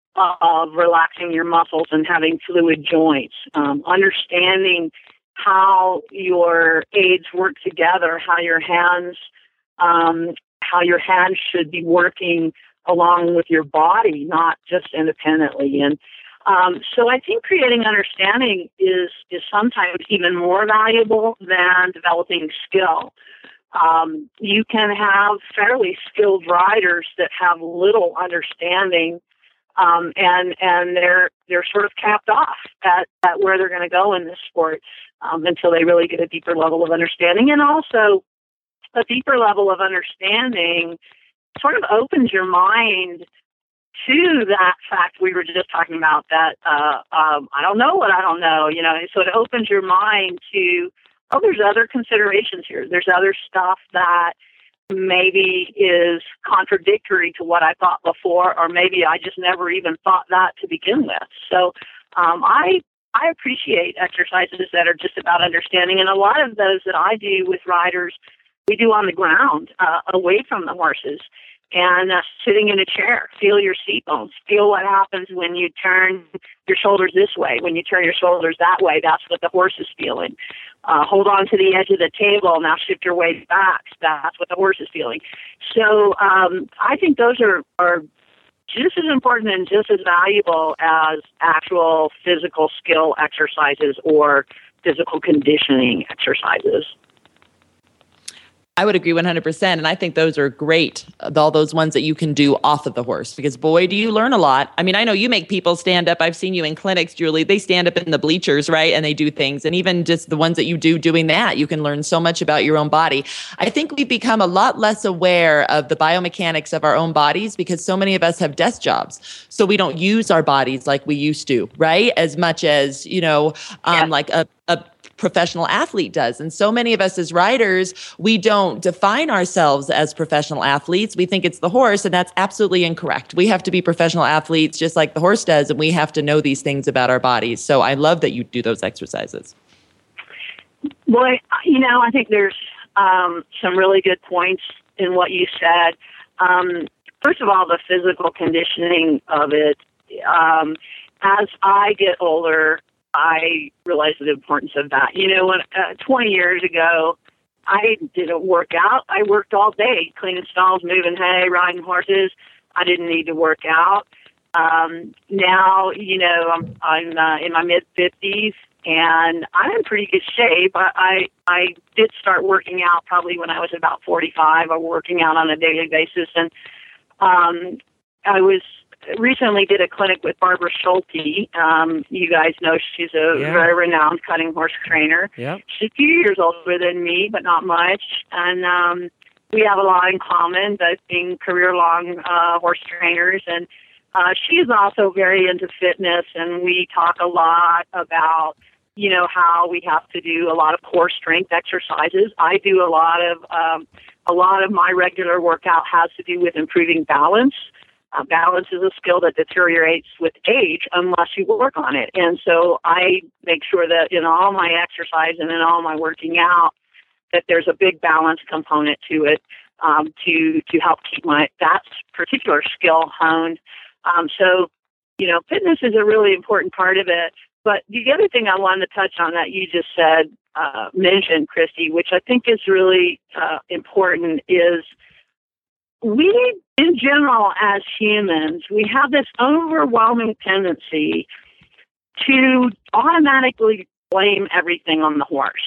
of relaxing your muscles and having fluid joints, um, understanding how your aids work together, how your hands, um, how your hands should be working along with your body, not just independently. And um, so I think creating understanding is is sometimes even more valuable than developing skill. Um, you can have fairly skilled riders that have little understanding. Um, and and they're they're sort of capped off at, at where they're going to go in this sport um, until they really get a deeper level of understanding. And also, a deeper level of understanding sort of opens your mind to that fact we were just talking about, that uh, um, I don't know what I don't know, you know. So it opens your mind to, oh, there's other considerations here. There's other stuff that maybe is contradictory to what I thought before, or maybe I just never even thought that to begin with. So um, I I appreciate exercises that are just about understanding, and a lot of those that I do with riders, we do on the ground, uh, away from the horses, and uh, sitting in a chair. Feel your seat bones. Feel what happens when you turn your shoulders this way, when you turn your shoulders that way. That's what the horse is feeling. Uh, hold on to the edge of the table. Now shift your weight back. That's what the horse is feeling. So um, I think those are, are just as important and just as valuable as actual physical skill exercises or physical conditioning exercises. I would agree one hundred percent. And I think those are great, all those ones that you can do off of the horse, because boy, do you learn a lot. I mean, I know you make people stand up. I've seen you in clinics, Julie. They stand up in the bleachers, right? And they do things. And even just the ones that you do doing that, you can learn so much about your own body. I think we've become a lot less aware of the biomechanics of our own bodies because so many of us have desk jobs. So we don't use our bodies like we used to, right? As much as, you know, um, yeah. like a, a professional athlete does. And so many of us as riders, we don't define ourselves as professional athletes. We think it's the horse, and that's absolutely incorrect. We have to be professional athletes just like the horse does, and we have to know these things about our bodies. So I love that you do those exercises. Boy, you know, I think there's um, some really good points in what you said. Um, first of all, the physical conditioning of it. Um, as I get older, I realized the importance of that. You know, when uh, twenty years ago, I didn't work out. I worked all day, cleaning stalls, moving hay, riding horses. I didn't need to work out. Um, now, you know, I'm, I'm uh, in my mid fifties, and I'm in pretty good shape. I, I I did start working out probably when I was about forty-five. I'm working out on a daily basis, and um, I was recently did a clinic with Barbara Schulte. Um, you guys know she's a yeah. very renowned cutting horse trainer. Yep. She's a few years older than me, but not much. And um, we have a lot in common, both being career-long uh, horse trainers. And uh, she is also very into fitness, and we talk a lot about, you know, how we have to do a lot of core strength exercises. I do a lot of um, a lot of my regular workout has to do with improving balance. Uh, balance is a skill that deteriorates with age unless you work on it. And so I make sure that in all my exercise and in all my working out, that there's a big balance component to it um, to to help keep my that particular skill honed. Um, so, you know, fitness is a really important part of it. But the other thing I wanted to touch on that you just said, uh, mentioned, Christy, which I think is really uh, important, is we, in general, as humans, we have this overwhelming tendency to automatically blame everything on the horse.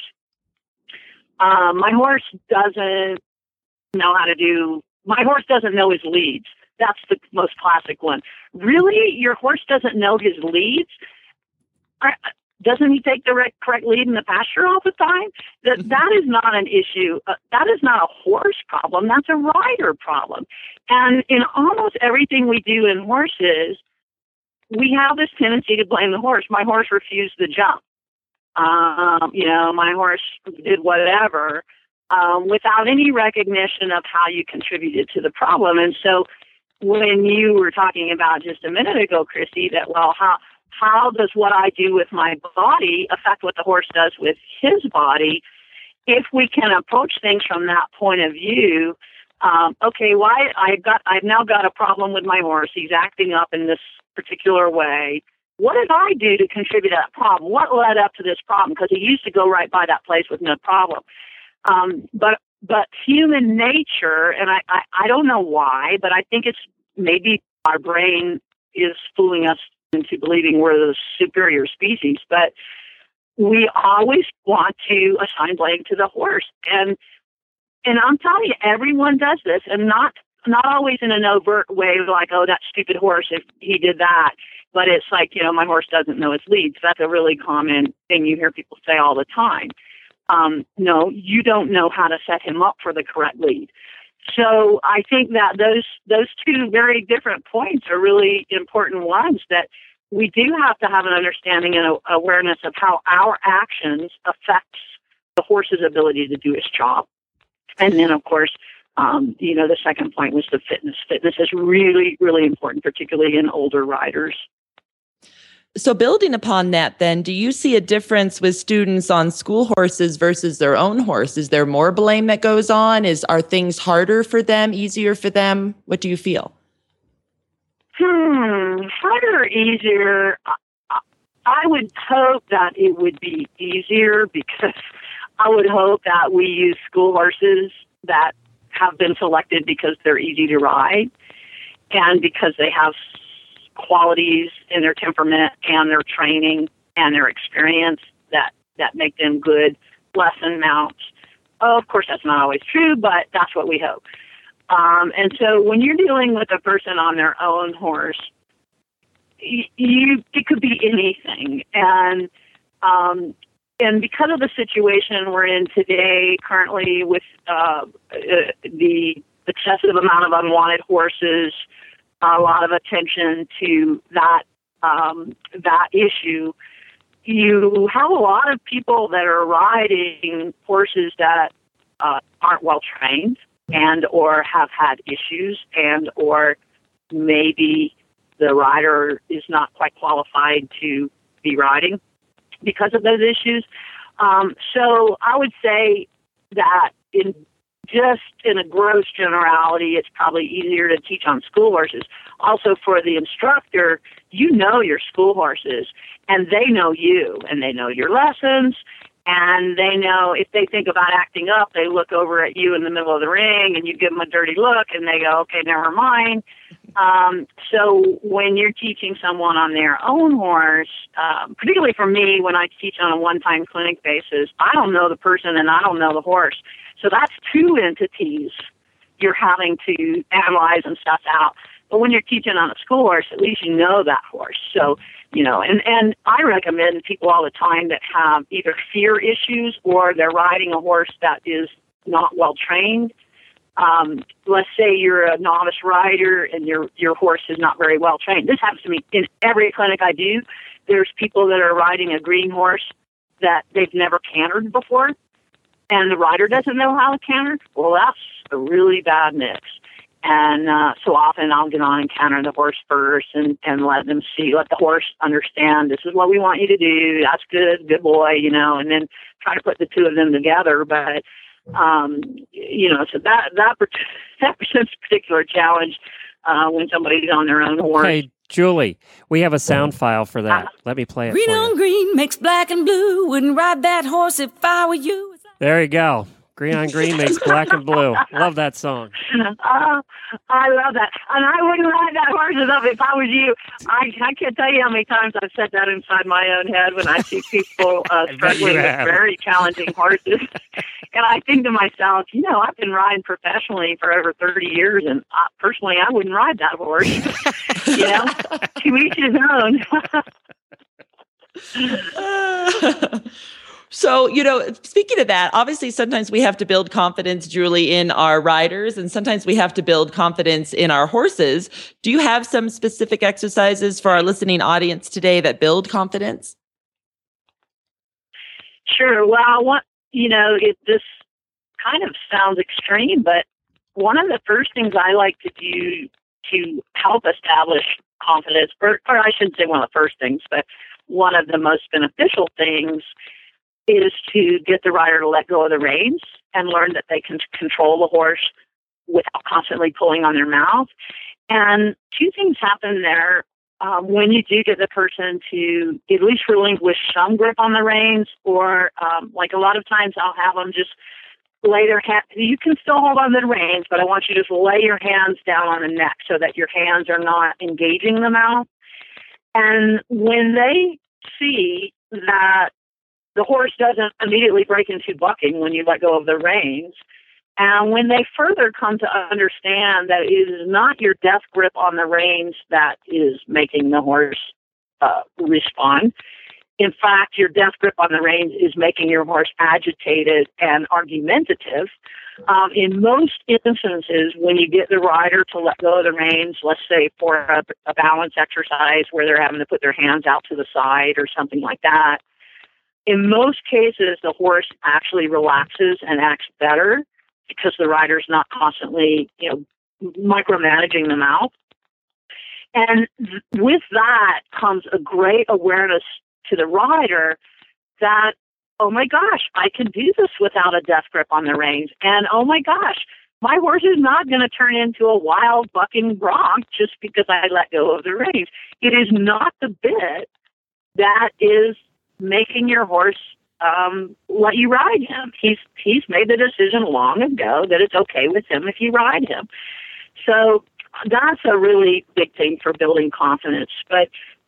Um, my horse doesn't know how to do, my horse doesn't know his leads. That's the most classic one. Really? Your horse doesn't know his leads? Are, doesn't he take the right, correct lead in the pasture all the time? That that is not an issue. Uh, that is not a horse problem. That's a rider problem. And in almost everything we do in horses, we have this tendency to blame the horse. My horse refused the jump. Um, you know, my horse did whatever, um, without any recognition of how you contributed to the problem. And so when you were talking about just a minute ago, Christy, that, well, how how does what I do with my body affect what the horse does with his body? If we can approach things from that point of view, um, okay, why I've got I've now got a problem with my horse. He's acting up in this particular way. What did I do to contribute to that problem? What led up to this problem? Because he used to go right by that place with no problem. Um, but but human nature, and I, I, I don't know why, but I think it's maybe our brain is fooling us into believing we're the superior species. But we always want to assign blame to the horse. And and I'm telling you, everyone does this, and not not always in an overt way, like, oh, that stupid horse, if he did that. But it's like, you know, my horse doesn't know its leads. That's a really common thing you hear people say all the time. Um, no, you don't know how to set him up for the correct lead. So I think that those those two very different points are really important ones, that we do have to have an understanding and a, awareness of how our actions affects the horse's ability to do his job. And then, of course, um, you know, the second point was the fitness. Fitness is really, really important, particularly in older riders. So building upon that, then, do you see a difference with students on school horses versus their own horse? Is there more blame that goes on? Is Are things harder for them, easier for them? What do you feel? Hmm, harder or easier? I would hope that it would be easier, because I would hope that we use school horses that have been selected because they're easy to ride and because they have qualities in their temperament and their training and their experience that, that make them good lesson mounts. Oh, of course, that's not always true, but that's what we hope. Um, and so when you're dealing with a person on their own horse, you, you it could be anything. And um, and because of the situation we're in today, currently with uh, uh, the excessive amount of unwanted horses, a lot of attention to that um, that issue, you have a lot of people that are riding horses that uh, aren't well trained and or have had issues, and or maybe the rider is not quite qualified to be riding because of those issues. Um, so I would say that in just in a gross generality, it's probably easier to teach on school horses. Also, for the instructor, you know your school horses, and they know you, and they know your lessons, and they know if they think about acting up, they look over at you in the middle of the ring, and you give them a dirty look, and they go, okay, never mind. Um, so when you're teaching someone on their own horse, um, particularly for me, when I teach on a one-time clinic basis, I don't know the person and I don't know the horse. So that's two entities you're having to analyze and suss out. But when you're teaching on a school horse, at least you know that horse. So, you know, and, and I recommend people all the time that have either fear issues or they're riding a horse that is not well trained. Um, let's say you're a novice rider and your your horse is not very well trained. This happens to me in every clinic I do. There's people that are riding a green horse that they've never cantered before, and the rider doesn't know how to canter. Well, that's a really bad mix. And uh, so often I'll get on and canter the horse first and, and let them see, let the horse understand, this is what we want you to do. That's good, good boy, you know, and then try to put the two of them together. But, um, you know, so that, that, that presents a particular challenge uh, when somebody's on their own horse. Hey, Julie, we have a sound file for that. Uh, Let me play it green for you. on green makes black and blue. Wouldn't ride that horse if I were you. There you go. Green on green makes black and blue. Love that song. Uh, I love that. And I wouldn't ride that horse up if I was you. I, I can't tell you how many times I've said that inside my own head when I see people uh, struggling with very challenging horses. And I think to myself, you know, I've been riding professionally for over thirty years, and I, personally, I wouldn't ride that horse. You know, to each his own. So, you know, speaking of that, obviously sometimes we have to build confidence, Julie, in our riders, and sometimes we have to build confidence in our horses. Do you have some specific exercises for our listening audience today that build confidence? Sure. Well, what, you know, it this kind of sounds extreme, but one of the first things I like to do to help establish confidence, or, or I shouldn't say one of the first things, but one of the most beneficial things is to get the rider to let go of the reins and learn that they can control the horse without constantly pulling on their mouth. And two things happen there. Um, when you do get the person to at least relinquish some grip on the reins, or um, like a lot of times I'll have them just lay their hand, you can still hold on to the reins, but I want you to just lay your hands down on the neck so that your hands are not engaging the mouth. And when they see that the horse doesn't immediately break into bucking when you let go of the reins, and when they further come to understand that it is not your death grip on the reins that is making the horse uh, respond. In fact, your death grip on the reins is making your horse agitated and argumentative. Um, in most instances, when you get the rider to let go of the reins, let's say for a, a balance exercise where they're having to put their hands out to the side or something like that, in most cases, the horse actually relaxes and acts better because the rider's not constantly, you know, micromanaging the mouth. And th- with that comes a great awareness to the rider that, oh my gosh, I can do this without a death grip on the reins. And oh my gosh, my horse is not going to turn into a wild bucking bronc just because I let go of the reins. It is not the bit that is making your horse um, let you ride him. He's he's made the decision long ago that it's okay with him if you ride him. So that's a really big thing for building confidence. But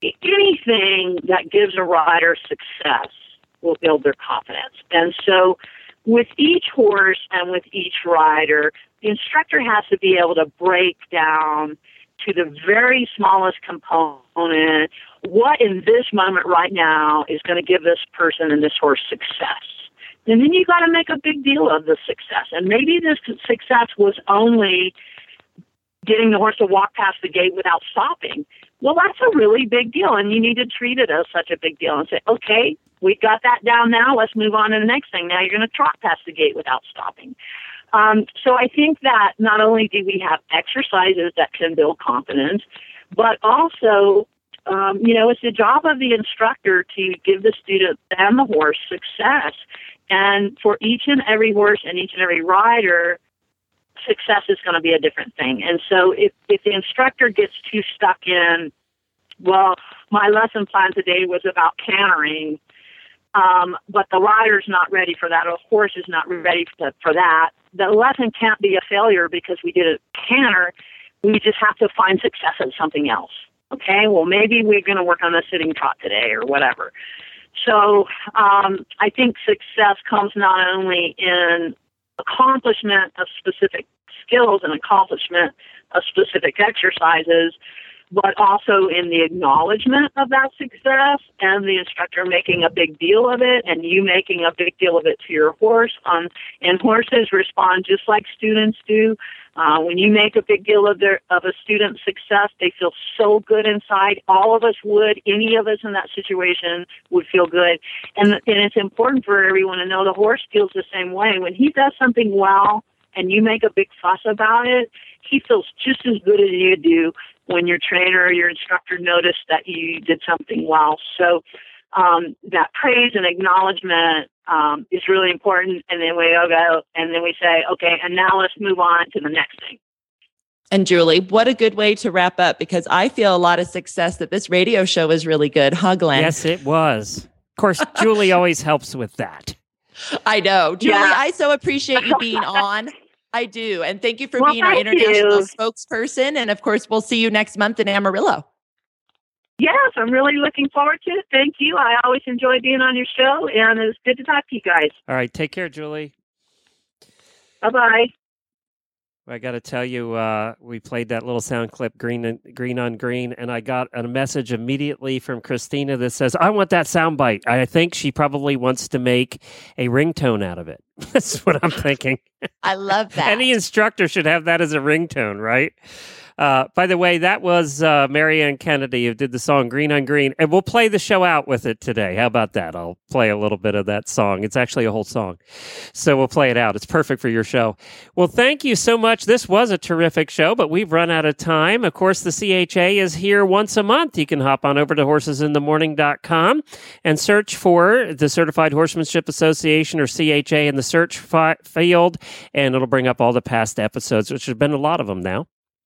anything that gives a rider success will build their confidence. And so with each horse and with each rider, the instructor has to be able to break down to the very smallest component what in this moment right now is going to give this person and this horse success. And then you got to make a big deal of the success. And maybe this success was only getting the horse to walk past the gate without stopping. Well, that's a really big deal, and you need to treat it as such a big deal and say, okay, we've got that down now. Let's move on to the next thing. Now you're going to trot past the gate without stopping. Um, so I think that not only do we have exercises that can build confidence, but also, um, you know, it's the job of the instructor to give the student and the horse success. And for each and every horse and each and every rider, success is going to be a different thing. And so if, if the instructor gets too stuck in, well, my lesson plan today was about cantering, um, but the rider's not ready for that, or the horse is not ready for, for that, the lesson can't be a failure because we did a canter. We just have to find success in something else. Okay, well, maybe we're going to work on the sitting trot today or whatever. So um, I think success comes not only in accomplishment of specific skills and accomplishment of specific exercises, but also in the acknowledgement of that success and the instructor making a big deal of it and you making a big deal of it to your horse. Um, and horses respond just like students do. Uh, when you make a big deal of their of a student's success, they feel so good inside. All of us would. Any of us in that situation would feel good. And, and it's important for everyone to know the horse feels the same way. When he does something well and you make a big fuss about it, he feels just as good as you do when your trainer or your instructor noticed that you did something well. So um, that praise and acknowledgement um, is really important. And then we go, and then we say, okay, and now let's move on to the next thing. And Julie, what a good way to wrap up, because I feel a lot of success that this radio show was really good. Huh, Glenn? Yes, it was. Of course, Julie always helps with that. I know. Julie, Yeah. I so appreciate you being on. I do. And thank you for Well, being our thank international you. spokesperson. And of course, we'll see you next month in Amarillo. Yes, I'm really looking forward to it. Thank you. I always enjoy being on your show, and it's good to talk to you guys. All right. Take care, Julie. Bye-bye. I got to tell you, uh, we played that little sound clip, green and green on green, and I got a message immediately from Christina that says, I want that sound bite. I think she probably wants to make a ringtone out of it. That's what I'm thinking. I love that. Any instructor should have that as a ringtone, right? Uh, by the way, that was uh, Marianne Kennedy who did the song Green on Green, and we'll play the show out with it today. How about that? I'll play a little bit of that song. It's actually a whole song, so we'll play it out. It's perfect for your show. Well, thank you so much. This was a terrific show, but we've run out of time. Of course, the C H A is here once a month. You can hop on over to horses in the morning dot com and search for the Certified Horsemanship Association or C H A in the search fi- field, and it'll bring up all the past episodes, which have been a lot of them now.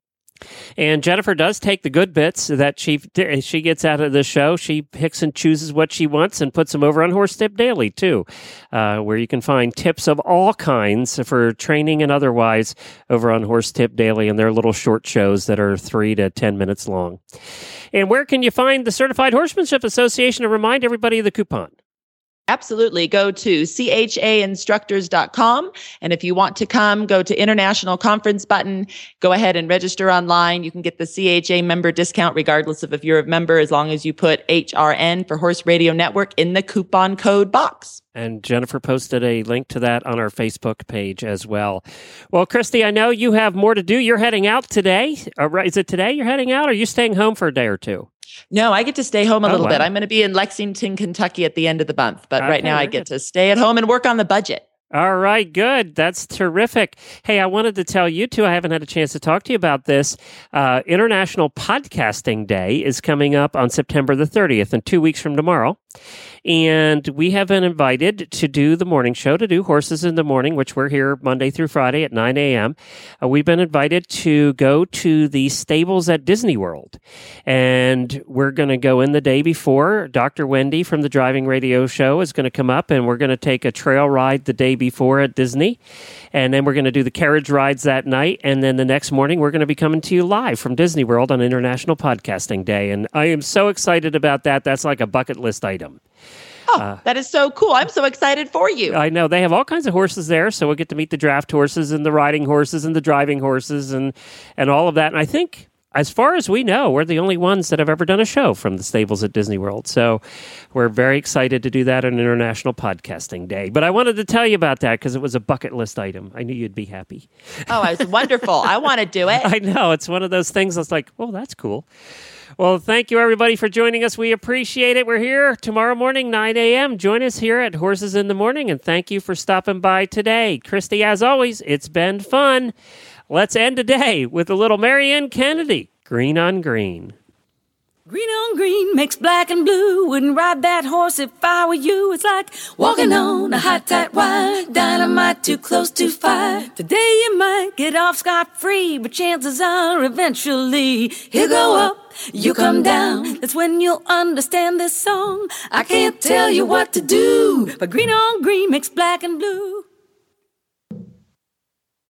And Jennifer does take the good bits that she she gets out of the show. She picks and chooses what she wants and puts them over on Horse Tip Daily, too, uh, where you can find tips of all kinds for training and otherwise over on Horse Tip Daily and their little short shows that are three to ten minutes long. And where can you find the Certified Horsemanship Association to remind everybody of the coupon? Absolutely. Go to C H A instructors dot com. And if you want to come, go to International Conference button. Go ahead and register online. You can get the C H A member discount regardless of if you're a member, as long as you put H R N for Horse Radio Network in the coupon code box. And Jennifer posted a link to that on our Facebook page as well. Well, Christy, I know you have more to do. You're heading out today. Uh, right, is it today you're heading out, or are you staying home for a day or two? No, I get to stay home a Oh, little wow. bit. I'm going to be in Lexington, Kentucky at the end of the month. But Okay, right now I very get good. to stay at home and work on the budget. All right, good. That's terrific. Hey, I wanted to tell you, too, I haven't had a chance to talk to you about this. Uh, International Podcasting Day is coming up on September the thirtieth, and two weeks from tomorrow. And we have been invited to do the morning show, to do Horses in the Morning, which we're here Monday through Friday at nine a.m. Uh, we've been invited to go to the stables at Disney World. And we're going to go in the day before. Doctor Wendy from the Driving Radio Show is going to come up, and we're going to take a trail ride the day before at Disney. And then we're going to do the carriage rides that night. And then the next morning, we're going to be coming to you live from Disney World on International Podcasting Day. And I am so excited about that. That's like a bucket list item. Oh, Uh, that is so cool. I'm so excited for you. I know. They have all kinds of horses there, so we'll get to meet the draft horses and the riding horses and the driving horses and, and all of that. And I think, as far as we know, we're the only ones that have ever done a show from the stables at Disney World. So we're very excited to do that on International Podcasting Day. But I wanted to tell you about that because it was a bucket list item. I knew you'd be happy. Oh, it's wonderful. I want to do it. I know. It's one of those things that's like, oh, that's cool. Well, thank you, everybody, for joining us. We appreciate it. We're here tomorrow morning, nine a.m. Join us here at Horses in the Morning, and thank you for stopping by today. Christy, as always, it's been fun. Let's end today with a little Marianne Kennedy, Green on Green. Green on green makes black and blue. Wouldn't ride that horse if I were you. It's like walking on a hot, tight wire. Dynamite too close to fire. Today you might get off scot-free, but chances are eventually he'll go up, you come down. That's when you'll understand this song. I can't tell you what to do, but green on green makes black and blue.